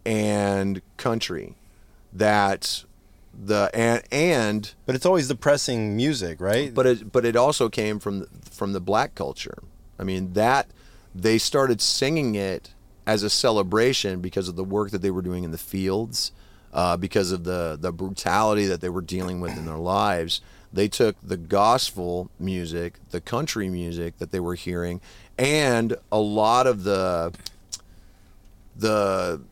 Speaker 2: and country. That the and and
Speaker 3: But it's always depressing music, right?
Speaker 2: but it but it also came from from the black culture. I mean, that they started singing it as a celebration because of the work that they were doing in the fields, uh, because of the the brutality that they were dealing with in their lives. They took the gospel music, the country music that they were hearing, and a lot of the the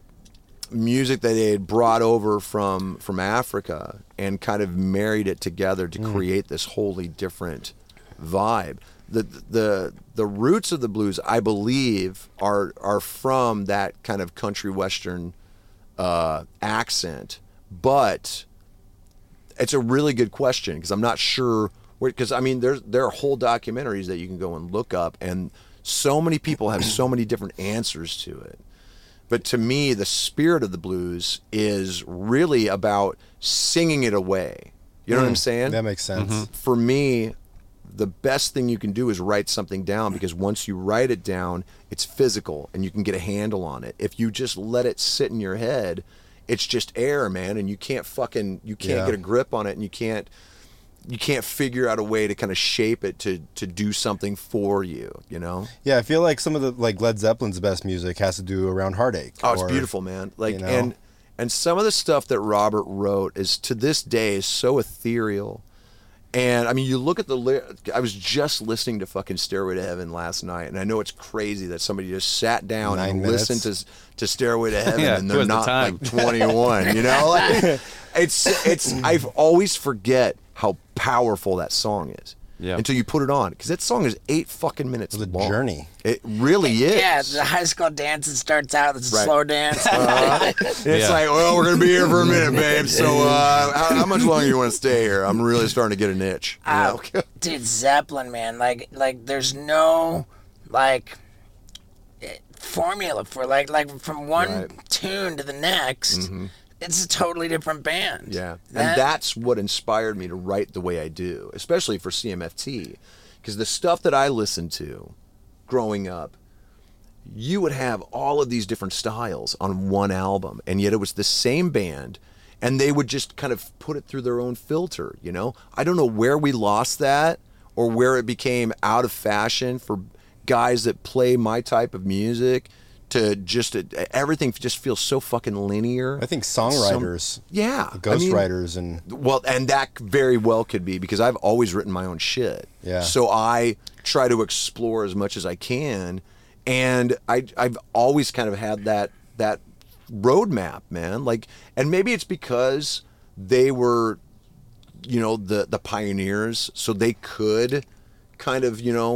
Speaker 2: music that they had brought over from from Africa and kind of married it together to create this wholly different vibe. The the the roots of the blues, I believe, are are from that kind of country western uh, accent, but it's a really good question because I'm not sure where. Because I mean, there's there are whole documentaries that you can go and look up, and so many people have so many different answers to it. But to me, the spirit of the blues is really about singing it away. You know mm, what I'm saying?
Speaker 3: That makes sense. Mm-hmm.
Speaker 2: For me, the best thing you can do is write something down, because once you write it down, it's physical and you can get a handle on it. If you just let it sit in your head, it's just air, man, and you can't fucking you can't
Speaker 3: Yeah.
Speaker 2: get a grip on it, and you can't you can't figure out a way to kind of shape it to to do something for you, you know?
Speaker 3: Yeah, I feel like some of the like Led Zeppelin's best music has to do around heartache.
Speaker 2: Oh, it's
Speaker 3: or-
Speaker 2: beautiful, man. Like
Speaker 3: you know?
Speaker 2: and and some of the stuff that Robert wrote is to this day is so ethereal. And I mean, you look at the ly- I was just listening to fucking Stairway to Heaven last night, and I know it's crazy that somebody just sat down
Speaker 3: Nine
Speaker 2: and
Speaker 3: minutes.
Speaker 2: listened to to Stairway to Heaven
Speaker 4: Yeah,
Speaker 2: and
Speaker 4: who
Speaker 2: they're
Speaker 4: has the
Speaker 2: not
Speaker 4: time?
Speaker 2: like twenty-one, you know? Like it's it's I always forget how powerful that song is.
Speaker 4: Yeah.
Speaker 2: Until you put it on, because that song is eight fucking minutes
Speaker 3: It's a
Speaker 2: long.
Speaker 3: journey.
Speaker 2: It really is.
Speaker 1: Yeah, the high school dance, it starts out, it's a
Speaker 2: Right.
Speaker 1: slow dance.
Speaker 2: Uh, it's
Speaker 4: Yeah.
Speaker 2: like, well, we're gonna be here for a minute, babe. So, uh, how, how much longer you want to stay here? I'm really starting to get an itch. you
Speaker 1: Uh,
Speaker 2: know?
Speaker 1: dude, Zeppelin, man, like, like, there's no, like, eh, formula for, like, like from one
Speaker 2: Right.
Speaker 1: tune to the next. It's a totally different band.
Speaker 2: Yeah,
Speaker 1: That-
Speaker 2: and that's what inspired me to write the way I do, especially for C M F T, because the stuff that I listened to growing up, you would have all of these different styles on one album, and yet it was the same band, and they would just kind of put it through their own filter, you know? I don't know where we lost that or where it became out of fashion for guys that play my type of music to just, everything just feels so fucking linear.
Speaker 3: I think
Speaker 2: Some-
Speaker 3: songwriters,
Speaker 2: yeah. I mean,
Speaker 3: ghostwriters, and
Speaker 2: well, and that very well could be, because I've always written my own shit.
Speaker 3: Yeah.
Speaker 2: So I try to explore as much as I can, and I I've always kind of had that that roadmap, man. Like, and maybe it's because they were, you know, the the pioneers, so they could kind of, you know,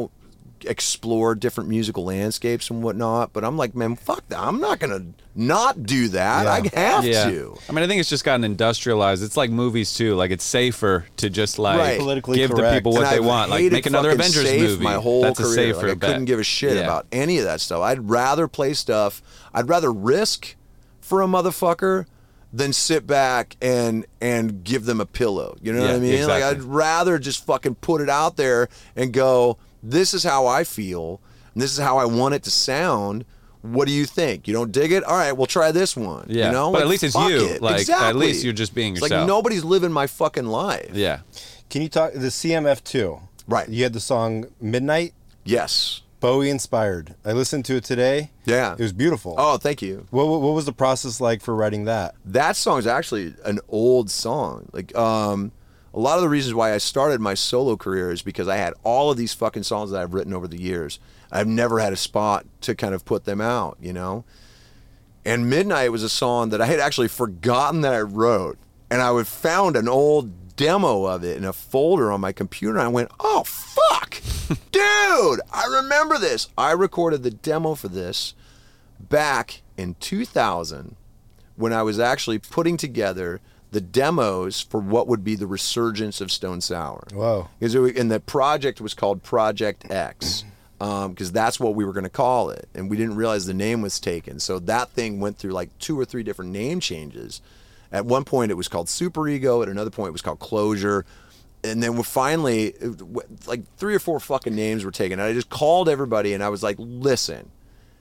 Speaker 2: explore different musical landscapes and whatnot. But I'm like, man, fuck that. I'm not gonna not do that.
Speaker 3: Yeah.
Speaker 2: I have
Speaker 4: Yeah.
Speaker 2: to.
Speaker 4: I mean, I think it's just gotten industrialized. It's like movies too. Like it's safer to just like
Speaker 2: Right.
Speaker 3: Politically
Speaker 4: give the
Speaker 3: correct.
Speaker 4: people what
Speaker 2: And
Speaker 4: they
Speaker 2: I've
Speaker 4: want. Like
Speaker 2: hated
Speaker 4: make another
Speaker 2: fucking
Speaker 4: Avengers
Speaker 2: safe
Speaker 4: movie.
Speaker 2: My whole
Speaker 4: That's
Speaker 2: career.
Speaker 4: a safer
Speaker 2: like, I
Speaker 4: bet.
Speaker 2: couldn't give a shit
Speaker 4: Yeah.
Speaker 2: about any of that stuff. I'd rather play stuff. I'd rather risk for a motherfucker than sit back and and give them a pillow. You know what
Speaker 4: Yeah,
Speaker 2: I mean? Like
Speaker 4: exactly.
Speaker 2: I'd rather just fucking put it out there and go, this is how I feel, and this is how I want it to sound. What do you think? You don't dig it? All right, we'll try this one.
Speaker 4: Yeah,
Speaker 2: you know,
Speaker 4: but
Speaker 2: Like,
Speaker 4: at least it's
Speaker 2: fuck
Speaker 4: you.
Speaker 2: it.
Speaker 4: Like, at
Speaker 2: exactly.
Speaker 4: least you're just being
Speaker 2: It's
Speaker 4: yourself.
Speaker 2: like nobody's living my fucking life.
Speaker 4: Yeah.
Speaker 3: Can you talk the C M F two?
Speaker 2: Right.
Speaker 3: You had the song Midnight,
Speaker 2: Yes.
Speaker 3: Bowie inspired. I listened to it today.
Speaker 2: Yeah.
Speaker 3: It was beautiful.
Speaker 2: Oh, thank you.
Speaker 3: What, what what was the process like for writing that?
Speaker 2: That song is actually an old song. Like, um, a lot of the reasons why I started my solo career is because I had all of these fucking songs that I've written over the years. I've never had a spot to kind of put them out, you know? And Midnight was a song that I had actually forgotten that I wrote. And I would found an old demo of it in a folder on my computer. And I went, oh, fuck. Dude, I remember this. I recorded the demo for this back in two thousand when I was actually putting together the demos for what would be the resurgence of Stone Sour.
Speaker 3: Whoa.
Speaker 2: Because it, and the project was called Project X, because um, that's what we were going to call it, and we didn't realize the name was taken. So that thing went through like two or three different name changes. At one point, it was called Super Ego. At another point, it was called Closure. And then we finally, like three or four fucking names were taken. And I just called everybody, and I was like, "Listen,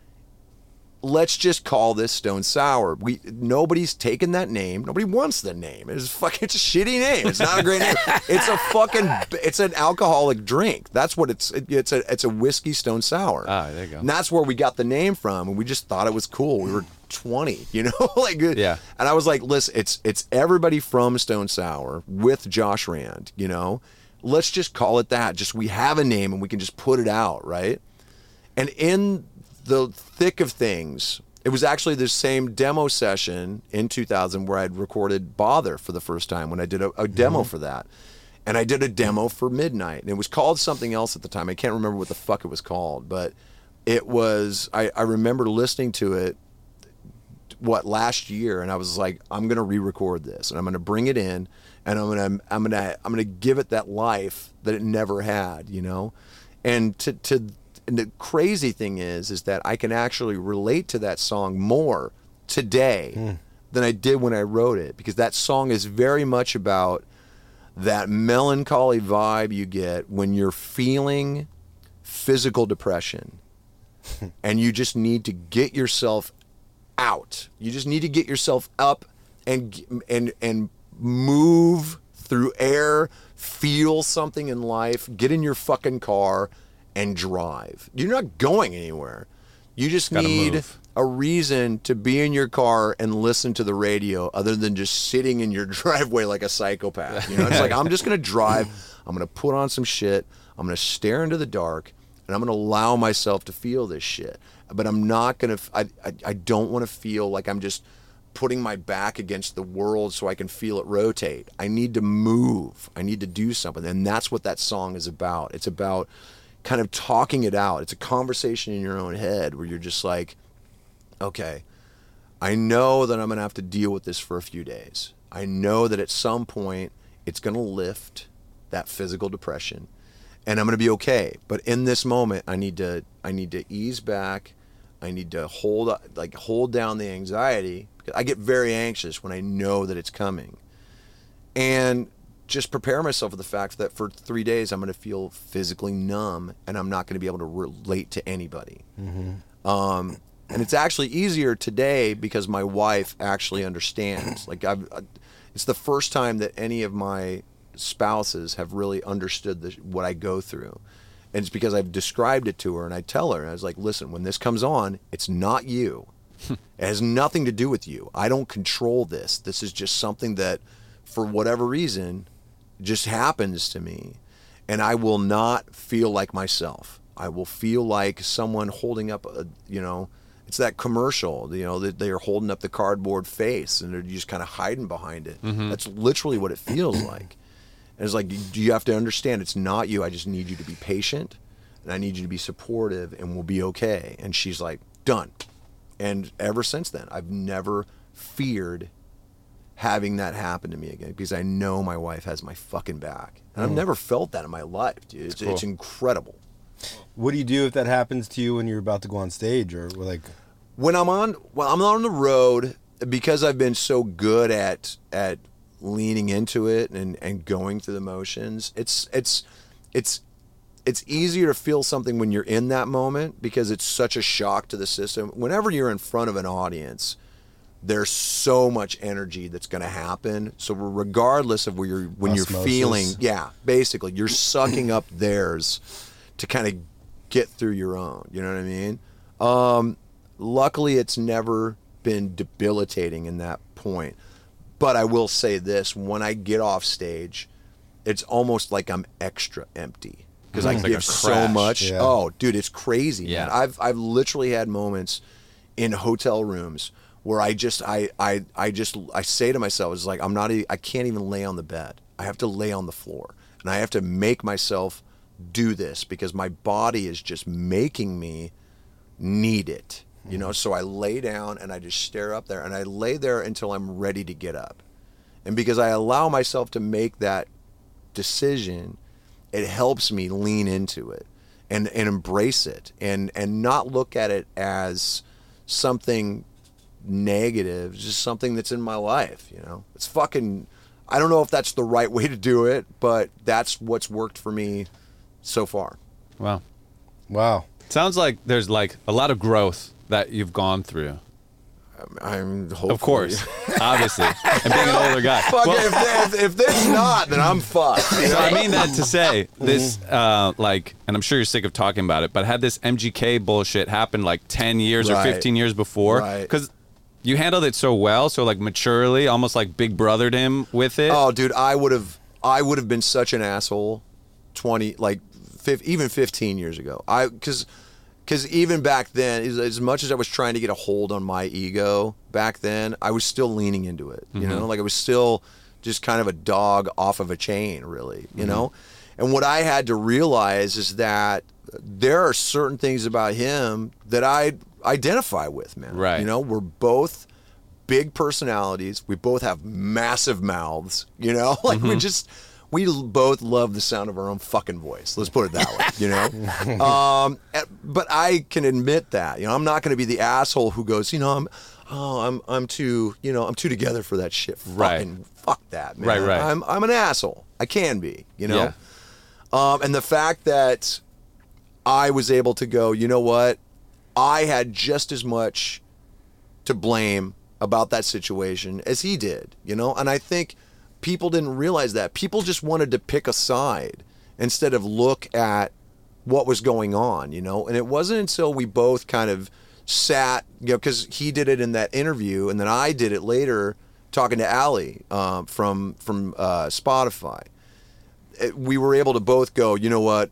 Speaker 2: let's just call this Stone Sour. We nobody's taken that name. Nobody wants the name. It's fucking it's a shitty name. It's not a great name. It's a fucking it's an alcoholic drink. That's what it's it, it's a it's a whiskey Stone Sour.
Speaker 4: Ah, there you go.
Speaker 2: And that's where we got the name from, and we just thought it was cool. We were twenty, you know, like
Speaker 4: Yeah.
Speaker 2: And I was like, listen, it's it's everybody from Stone Sour with Josh Rand, you know. Let's just call it that. Just we have a name and we can just put it out, right? And in the thick of things, it was actually the same demo session in two thousand where I'd recorded Bother for the first time when I did a, a demo for that. And I did a demo for Midnight. And it was called something else at the time. I can't remember what the fuck it was called, but it was, I, I remember listening to it, what, last year, and I was like, I'm going to re-record this, and I'm going to bring it in, and I'm going to, I'm going to, I'm going to give it that life that it never had, you know? And to, to, and the crazy thing is, is that I can actually relate to that song more today mm. than I did when I wrote it, because that song is very much about that melancholy vibe you get when you're feeling physical depression and you just need to get yourself out. You just need to get yourself up and and and move through air, feel something in life, get in your fucking car and drive. You're not going anywhere. You just
Speaker 4: Gotta
Speaker 2: need
Speaker 4: move.
Speaker 2: a reason to be in your car and listen to the radio other than just sitting in your driveway like a psychopath. You know, it's like, I'm just going to drive. I'm going to put on some shit. I'm going to stare into the dark, and I'm going to allow myself to feel this shit. But I'm not going to, I, I, I don't want to feel like I'm just putting my back against the world so I can feel it rotate. I need to move. I need to do something. And that's what that song is about. It's about kind of talking it out. It's a conversation in your own head where you're just like, okay, I know that I'm going to have to deal with this for a few days. I know that at some point it's going to lift that physical depression and I'm going to be okay. But in this moment, I need to, I need to ease back. I need to hold, like hold down the anxiety, because I get very anxious when I know that it's coming. And just prepare myself for the fact that for three days I'm going to feel physically numb and I'm not going to be able to relate to anybody. Mm-hmm. Um, and it's actually easier today because my wife actually understands. Like I've, it's the first time that any of my spouses have really understood the, what I go through. And it's because I've described it to her, and I tell her, and I was like, listen, when this comes on, it's not you. It has nothing to do with you. I don't control this. This is just something that, for whatever reason, just happens to me. And I will not feel like myself. I will feel like someone holding up a, you know, it's that commercial, you know, that they're holding up the cardboard face and they're just kind of hiding behind it. Mm-hmm. That's literally what it feels like. And it's like, do you have to understand it's not you. I just need you to be patient. and I need you to be supportive, and we'll be okay. And she's like, done. And ever since then, I've never feared having that happen to me again, because I know my wife has my fucking back. And I've never felt that in my life, dude. It's,
Speaker 3: cool.
Speaker 2: it's incredible.
Speaker 3: What do you do if that happens to you when you're about to go on stage, or like?
Speaker 2: When I'm on, well, I'm on the road, because I've been so good at at leaning into it and, and going through the motions. It's it's it's it's easier to feel something when you're in that moment, because it's such a shock to the system. Whenever you're in front of an audience, there's so much energy that's going to happen. So regardless of where you're, when
Speaker 3: Osmosis.
Speaker 2: you're feeling, yeah, basically you're sucking up theirs to kind of get through your own. You know what I mean? Um, luckily, it's never been debilitating in that point. But I will say this: when I get off stage, it's almost like I'm extra empty, because I
Speaker 4: It's like
Speaker 2: give
Speaker 4: a
Speaker 2: so
Speaker 4: crash.
Speaker 2: much.
Speaker 3: Yeah.
Speaker 2: Oh, dude, it's crazy,
Speaker 4: Yeah.
Speaker 2: man. I've I've literally had moments in hotel rooms where I just I I I just I say to myself, it's like I'm not e- I can't even lay on the bed. I have to lay on the floor, and I have to make myself do this, because my body is just making me need it. You know, so I lay down and I just stare up there, and I lay there until I'm ready to get up. And because I allow myself to make that decision, it helps me lean into it and, and embrace it, and, and not look at it as something negative, just something that's in my life, you know? It's fucking, I don't know if that's the right way to do it, but that's what's worked for me so far.
Speaker 4: Wow.
Speaker 3: Wow.
Speaker 4: Sounds like there's like a lot of growth that you've gone through.
Speaker 2: I'm hopefully.
Speaker 4: Of course, obviously, and being an older guy.
Speaker 2: Fuck,
Speaker 4: Well,
Speaker 2: if, if, if there's not, then I'm fucked. you
Speaker 4: so
Speaker 2: know?
Speaker 4: I mean that to say this, uh, like, and I'm sure you're sick of talking about it, but had this M G K bullshit happened like ten years
Speaker 2: Right.
Speaker 4: or fifteen years before,
Speaker 2: Right.
Speaker 4: because you handled it so well, so like maturely, almost like big brothered him with it.
Speaker 2: Oh, dude, I would have, I would have been such an asshole, twenty, like, fif- even fifteen years ago. I, because, because even back then, as, as much as I was trying to get a hold on my ego back then, I was still leaning into it. You know, like I was still just kind of a dog off of a chain, really. You know, and what I had to realize is that there are certain things about him that I identify with, man.
Speaker 4: Right.
Speaker 2: You know, we're both big personalities. We both have massive mouths, you know? Like we just we l- both love the sound of our own fucking voice. Let's put it that way, you know? um and- but I can admit that. You know, I'm not going to be the asshole who goes, you know, I'm oh, I'm I'm too, you know, I'm too together for that shit.
Speaker 4: Right.
Speaker 2: Fucking fuck that, man.
Speaker 4: Right, right.
Speaker 2: I'm I'm an asshole. I can be, you know?
Speaker 4: Yeah.
Speaker 2: Um and the fact that I was able to go, you know what? I had just as much to blame about that situation as he did, you know? And I think people didn't realize that. People just wanted to pick a side instead of look at what was going on, you know? And it wasn't until we both kind of sat, you know, because he did it in that interview, and then I did it later talking to Ali um, from, from uh, Spotify. It, we were able to both go, you know what?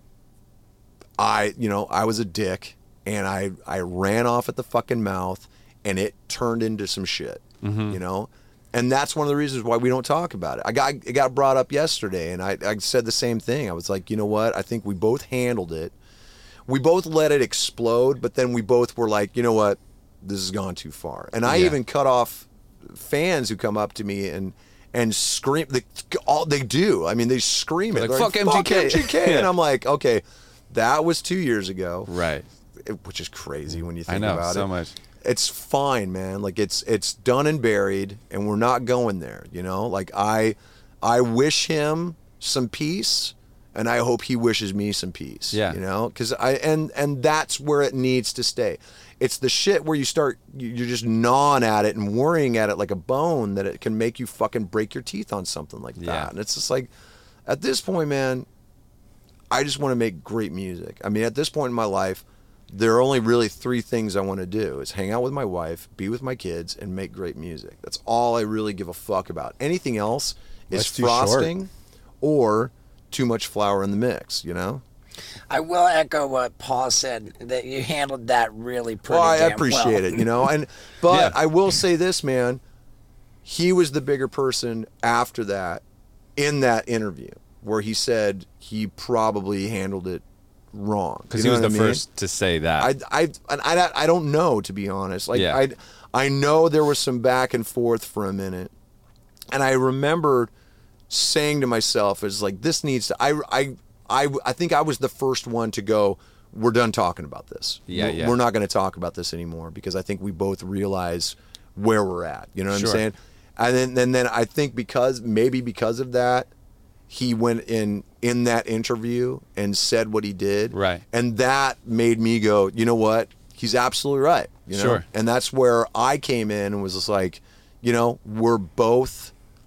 Speaker 2: I, you know, I was a dick, and I, I ran off at the fucking mouth, and it turned into some shit, you know? And that's one of the reasons why we don't talk about it. I got, it got brought up yesterday, and I, I said the same thing. I was like, you know what? I think we both handled it. We both let it explode, but then we both were like, you know what? This has gone too far. And I
Speaker 4: Yeah.
Speaker 2: even cut off fans who come up to me and and scream. They, all, they do. I mean, they scream it.
Speaker 4: Like,
Speaker 2: They're
Speaker 4: "Fuck M G K."
Speaker 2: M G K.
Speaker 4: Yeah.
Speaker 2: And I'm like, okay, that was two years ago.
Speaker 4: Right.
Speaker 2: It- which is crazy when you think
Speaker 4: I know
Speaker 2: about
Speaker 4: so
Speaker 2: it.
Speaker 4: much.
Speaker 2: It's fine, man. Like it's it's done and buried, and we're not going there. You know, like I I wish him some peace, and I hope he wishes me some peace.
Speaker 4: Yeah.
Speaker 2: You know, because I and and that's where it needs to stay. It's the shit where you start you- you're just gnawing at it and worrying at it like a bone that it can make you fucking break your teeth on something like that.
Speaker 4: Yeah.
Speaker 2: And it's just like, at this point, man, I just want to make great music. I mean, at this point in my life, there are only really three things I want to do: is hang out with my wife, be with my kids, and make great music. That's all I really give a fuck about. Anything else is
Speaker 3: Life's too short.
Speaker 2: frosting or too much flour in the mix, you know?
Speaker 1: I will echo what Paul said, that you handled that really pretty
Speaker 2: Well, I
Speaker 1: damn
Speaker 2: appreciate
Speaker 1: well.
Speaker 2: it, you know? And but
Speaker 4: Yeah.
Speaker 2: I will say this, man. He was the bigger person after that in that interview where he said he probably handled it wrong.
Speaker 4: Because
Speaker 2: You
Speaker 4: he
Speaker 2: know
Speaker 4: was the
Speaker 2: what I mean?
Speaker 4: first to say that.
Speaker 2: I, I, and I, I don't know, to be honest. Like,
Speaker 4: Yeah.
Speaker 2: I, I know there was some back and forth for a minute, and I remember saying to myself, "Is like this needs to." I, I, I, I think I was the first one to go. We're done talking about this.
Speaker 4: Yeah,
Speaker 2: we're,
Speaker 4: yeah.
Speaker 2: We're not going to talk about this anymore because I think we both realize where we're at. You know what
Speaker 4: Sure.
Speaker 2: I'm saying? And then, and then I think because maybe because of that, he went in in that interview and said what he did.
Speaker 4: Right.
Speaker 2: And that made me go, you know what? He's absolutely right. You know?
Speaker 4: Sure.
Speaker 2: And that's where I came in and was just like, you know, we're both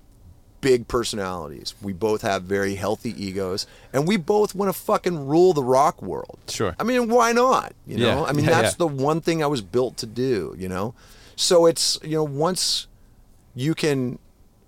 Speaker 2: big personalities. We both have very healthy egos, and we both want to fucking rule the rock world.
Speaker 4: Sure.
Speaker 2: I mean, why not? You know,
Speaker 4: Yeah.
Speaker 2: I mean,
Speaker 4: Yeah,
Speaker 2: that's
Speaker 4: yeah.
Speaker 2: the one thing I was built to do, you know? So it's, you know, once you can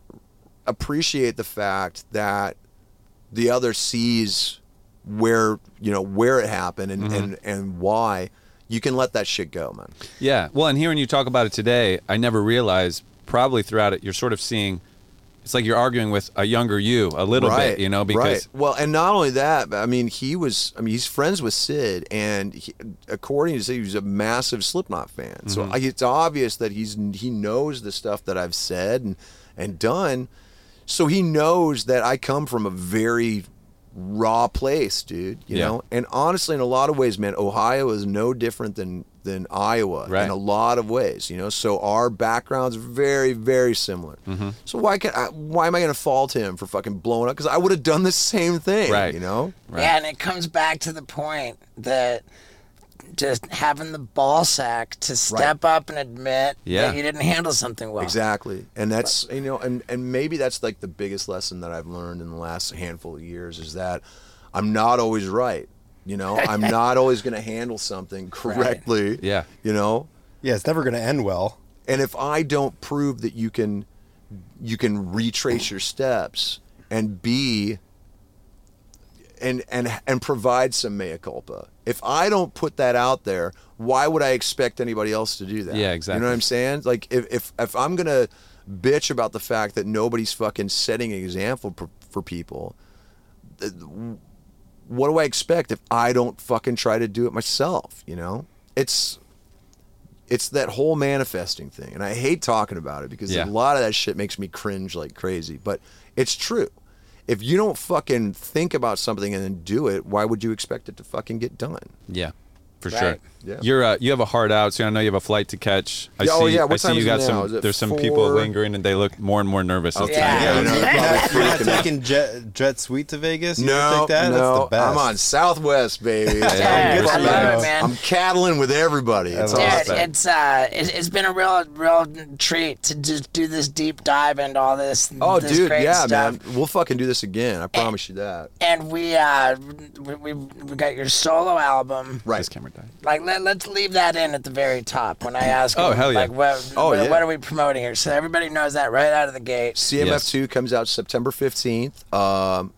Speaker 2: appreciate the fact that the other sees where, you know, where it happened and,
Speaker 4: Mm-hmm.
Speaker 2: and, and why, you can let that shit go, man.
Speaker 4: Yeah. Well, and hearing you talk about it today, I never realized probably throughout it, you're sort of seeing, it's like you're arguing with a younger you a little
Speaker 2: right,
Speaker 4: bit, you know, because
Speaker 2: right. Well, and not only that, but I mean, he was, I mean, he's friends with Sid, and he, according to Sid, he was a massive Slipknot fan. So
Speaker 4: Mm-hmm.
Speaker 2: I, it's obvious that he's he knows the stuff that I've said and and done. So he knows that I come from a very raw place, dude. You
Speaker 4: Yeah.
Speaker 2: know, and honestly, in a lot of ways, man, Ohio is no different than than Iowa
Speaker 4: Right.
Speaker 2: in a lot of ways. You know, so our backgrounds are very, very similar.
Speaker 4: Mm-hmm.
Speaker 2: So why can I, why am I going to fault him for fucking blowing up? Because I would have done the same thing.
Speaker 4: Right.
Speaker 2: You know.
Speaker 4: Right.
Speaker 1: Yeah, and it comes back to the point that just having the ball sack to step up and admit
Speaker 4: Yeah.
Speaker 1: that you didn't handle something well.
Speaker 2: Exactly. And that's, you know, and, and maybe that's like the biggest lesson that I've learned in the last handful of years is that I'm not always right. You know, I'm not always going to handle something correctly.
Speaker 4: Yeah.
Speaker 2: You know,
Speaker 3: Yeah, it's never going to end well.
Speaker 2: and if I don't prove that you can, you can retrace your steps and be, and and and provide some mea culpa. If I don't put that out there, why would I expect anybody else to do that?
Speaker 4: Yeah,
Speaker 2: You
Speaker 4: exactly.
Speaker 2: know what I'm saying? Like if if if I'm gonna bitch about the fact that nobody's fucking setting an example for, for people, th- what do I expect if I don't fucking try to do it myself? You know, it's it's that whole manifesting thing, and I hate talking about it because
Speaker 4: Yeah.
Speaker 2: a lot of that shit makes me cringe like crazy. But it's true. If you don't fucking think about something and then do it, why would you expect it to fucking get done?
Speaker 4: Yeah, for
Speaker 1: Right.
Speaker 4: sure.
Speaker 2: Yeah.
Speaker 4: You're uh, you have a heart out, so I know you have a flight to catch. I
Speaker 2: Yeah, oh,
Speaker 4: see.
Speaker 2: yeah,
Speaker 4: I
Speaker 2: what
Speaker 4: see
Speaker 2: time
Speaker 4: you
Speaker 2: is it
Speaker 4: got
Speaker 2: now?
Speaker 4: some.
Speaker 2: Is it
Speaker 4: There's some people
Speaker 2: four?
Speaker 4: lingering, and they look more and more nervous. as
Speaker 2: Okay.
Speaker 4: time
Speaker 1: Yeah.
Speaker 2: I
Speaker 4: goes.
Speaker 2: know, they're probably
Speaker 3: You're not
Speaker 2: freaking out.
Speaker 3: taking jet, jet Suite to Vegas? You
Speaker 2: No,
Speaker 3: think that?
Speaker 2: no,
Speaker 3: That's the best.
Speaker 2: I'm on Southwest, baby.
Speaker 1: Yeah,
Speaker 3: good
Speaker 1: I
Speaker 3: for
Speaker 1: love
Speaker 3: you.
Speaker 1: it, man.
Speaker 2: I'm cattling with everybody. It's
Speaker 3: Dude,
Speaker 1: Dude,
Speaker 2: awesome.
Speaker 1: it's uh, it, it's been a real, real treat to just do this deep dive into all this.
Speaker 2: Oh,
Speaker 1: this
Speaker 2: dude,
Speaker 1: great
Speaker 2: yeah,
Speaker 1: stuff.
Speaker 2: man. We'll fucking do this again. I promise you that.
Speaker 1: And we, uh, we, we, we got your solo album.
Speaker 2: Right.
Speaker 4: This camera died.
Speaker 1: Like, let, let's leave that in at the very top when I ask.
Speaker 4: Oh,
Speaker 1: them,
Speaker 4: hell yeah.
Speaker 1: Like, what,
Speaker 2: Oh,
Speaker 1: what,
Speaker 2: yeah.
Speaker 1: what are we promoting here? So everybody knows that right out of the gate.
Speaker 2: C M F two comes out September fifteenth. Um,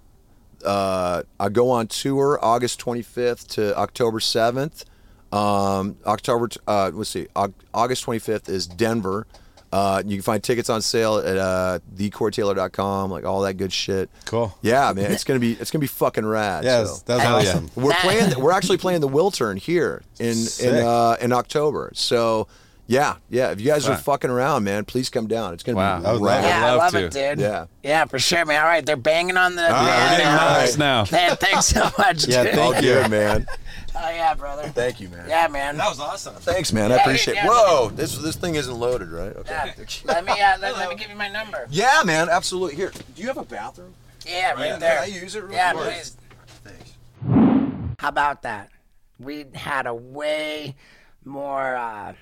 Speaker 2: uh, I go on tour August twenty-fifth to October seventh. Um, October, uh, let's see, Au- August twenty-fifth is Denver. Uh, you can find tickets on sale at uh, the corey taylor dot com, like all that good shit.
Speaker 3: Cool.
Speaker 2: Yeah, man, it's gonna be it's gonna be fucking rad.
Speaker 3: Yeah,
Speaker 2: so.
Speaker 3: that's
Speaker 4: Hell yeah.
Speaker 3: awesome.
Speaker 2: We're playing. We're actually playing the Wiltern here in in
Speaker 3: Sick.
Speaker 2: uh, in October. So yeah, yeah. If you guys are
Speaker 4: Fun.
Speaker 2: fucking around, man, please come down. It's gonna
Speaker 4: Wow.
Speaker 2: be
Speaker 3: I would
Speaker 2: rad.
Speaker 3: love
Speaker 1: Yeah, I
Speaker 4: love
Speaker 1: love
Speaker 4: to.
Speaker 1: it, dude.
Speaker 2: Yeah.
Speaker 1: Yeah, for sure, man. All right, they're banging on the.
Speaker 2: right,
Speaker 1: yeah,
Speaker 2: we're getting
Speaker 1: yeah.
Speaker 4: nervous now.
Speaker 1: Man, thanks so much,
Speaker 3: Yeah,
Speaker 1: dude.
Speaker 3: thank
Speaker 2: All
Speaker 3: you.
Speaker 2: good, man.
Speaker 1: Oh yeah, brother.
Speaker 2: Thank you, man.
Speaker 1: Yeah, man.
Speaker 3: was awesome.
Speaker 2: Thanks, man. I
Speaker 1: Yeah,
Speaker 2: appreciate.
Speaker 1: yeah,
Speaker 2: it. Whoa, this this thing isn't loaded, right? Okay.
Speaker 1: Yeah. Let me uh, let, let me give you my number.
Speaker 2: Yeah, man. Absolutely. Here, do you have a bathroom?
Speaker 1: Yeah, right
Speaker 2: Can
Speaker 1: there.
Speaker 2: I use it real
Speaker 1: Yeah,
Speaker 2: quick?
Speaker 1: please.
Speaker 2: Thanks.
Speaker 1: How about that? We had a way more uh,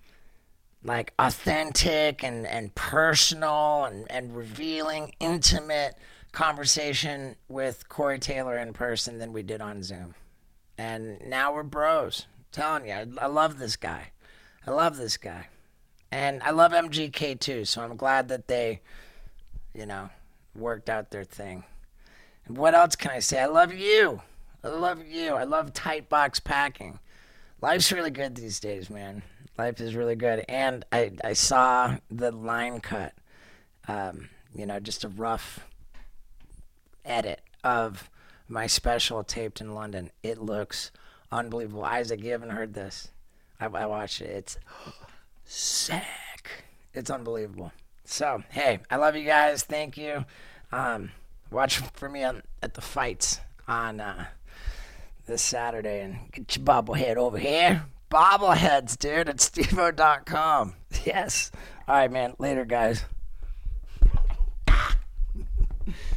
Speaker 1: like authentic and, and personal and, and revealing, intimate conversation with Corey Taylor in person than we did on Zoom. And now we're bros. I'm telling you, I, I love this guy. I love this guy. And I love M G K too, so I'm glad that they, you know, worked out their thing. And what else can I say? I love you. I love you. I love tight box packing. Life's really good these days, man. Life is really good. And I, I saw the line cut, um, you know, just a rough edit of my special taped in London. It looks unbelievable. Isaac, you haven't heard this. I, I watched it. It's sick. It's unbelievable. So, hey, I love you guys. Thank you. Um, watch for me on, at the fights on uh, this Saturday, and get your bobblehead over here. Bobbleheads, dude, at steve o dot com. Yes. All right, man. Later, guys.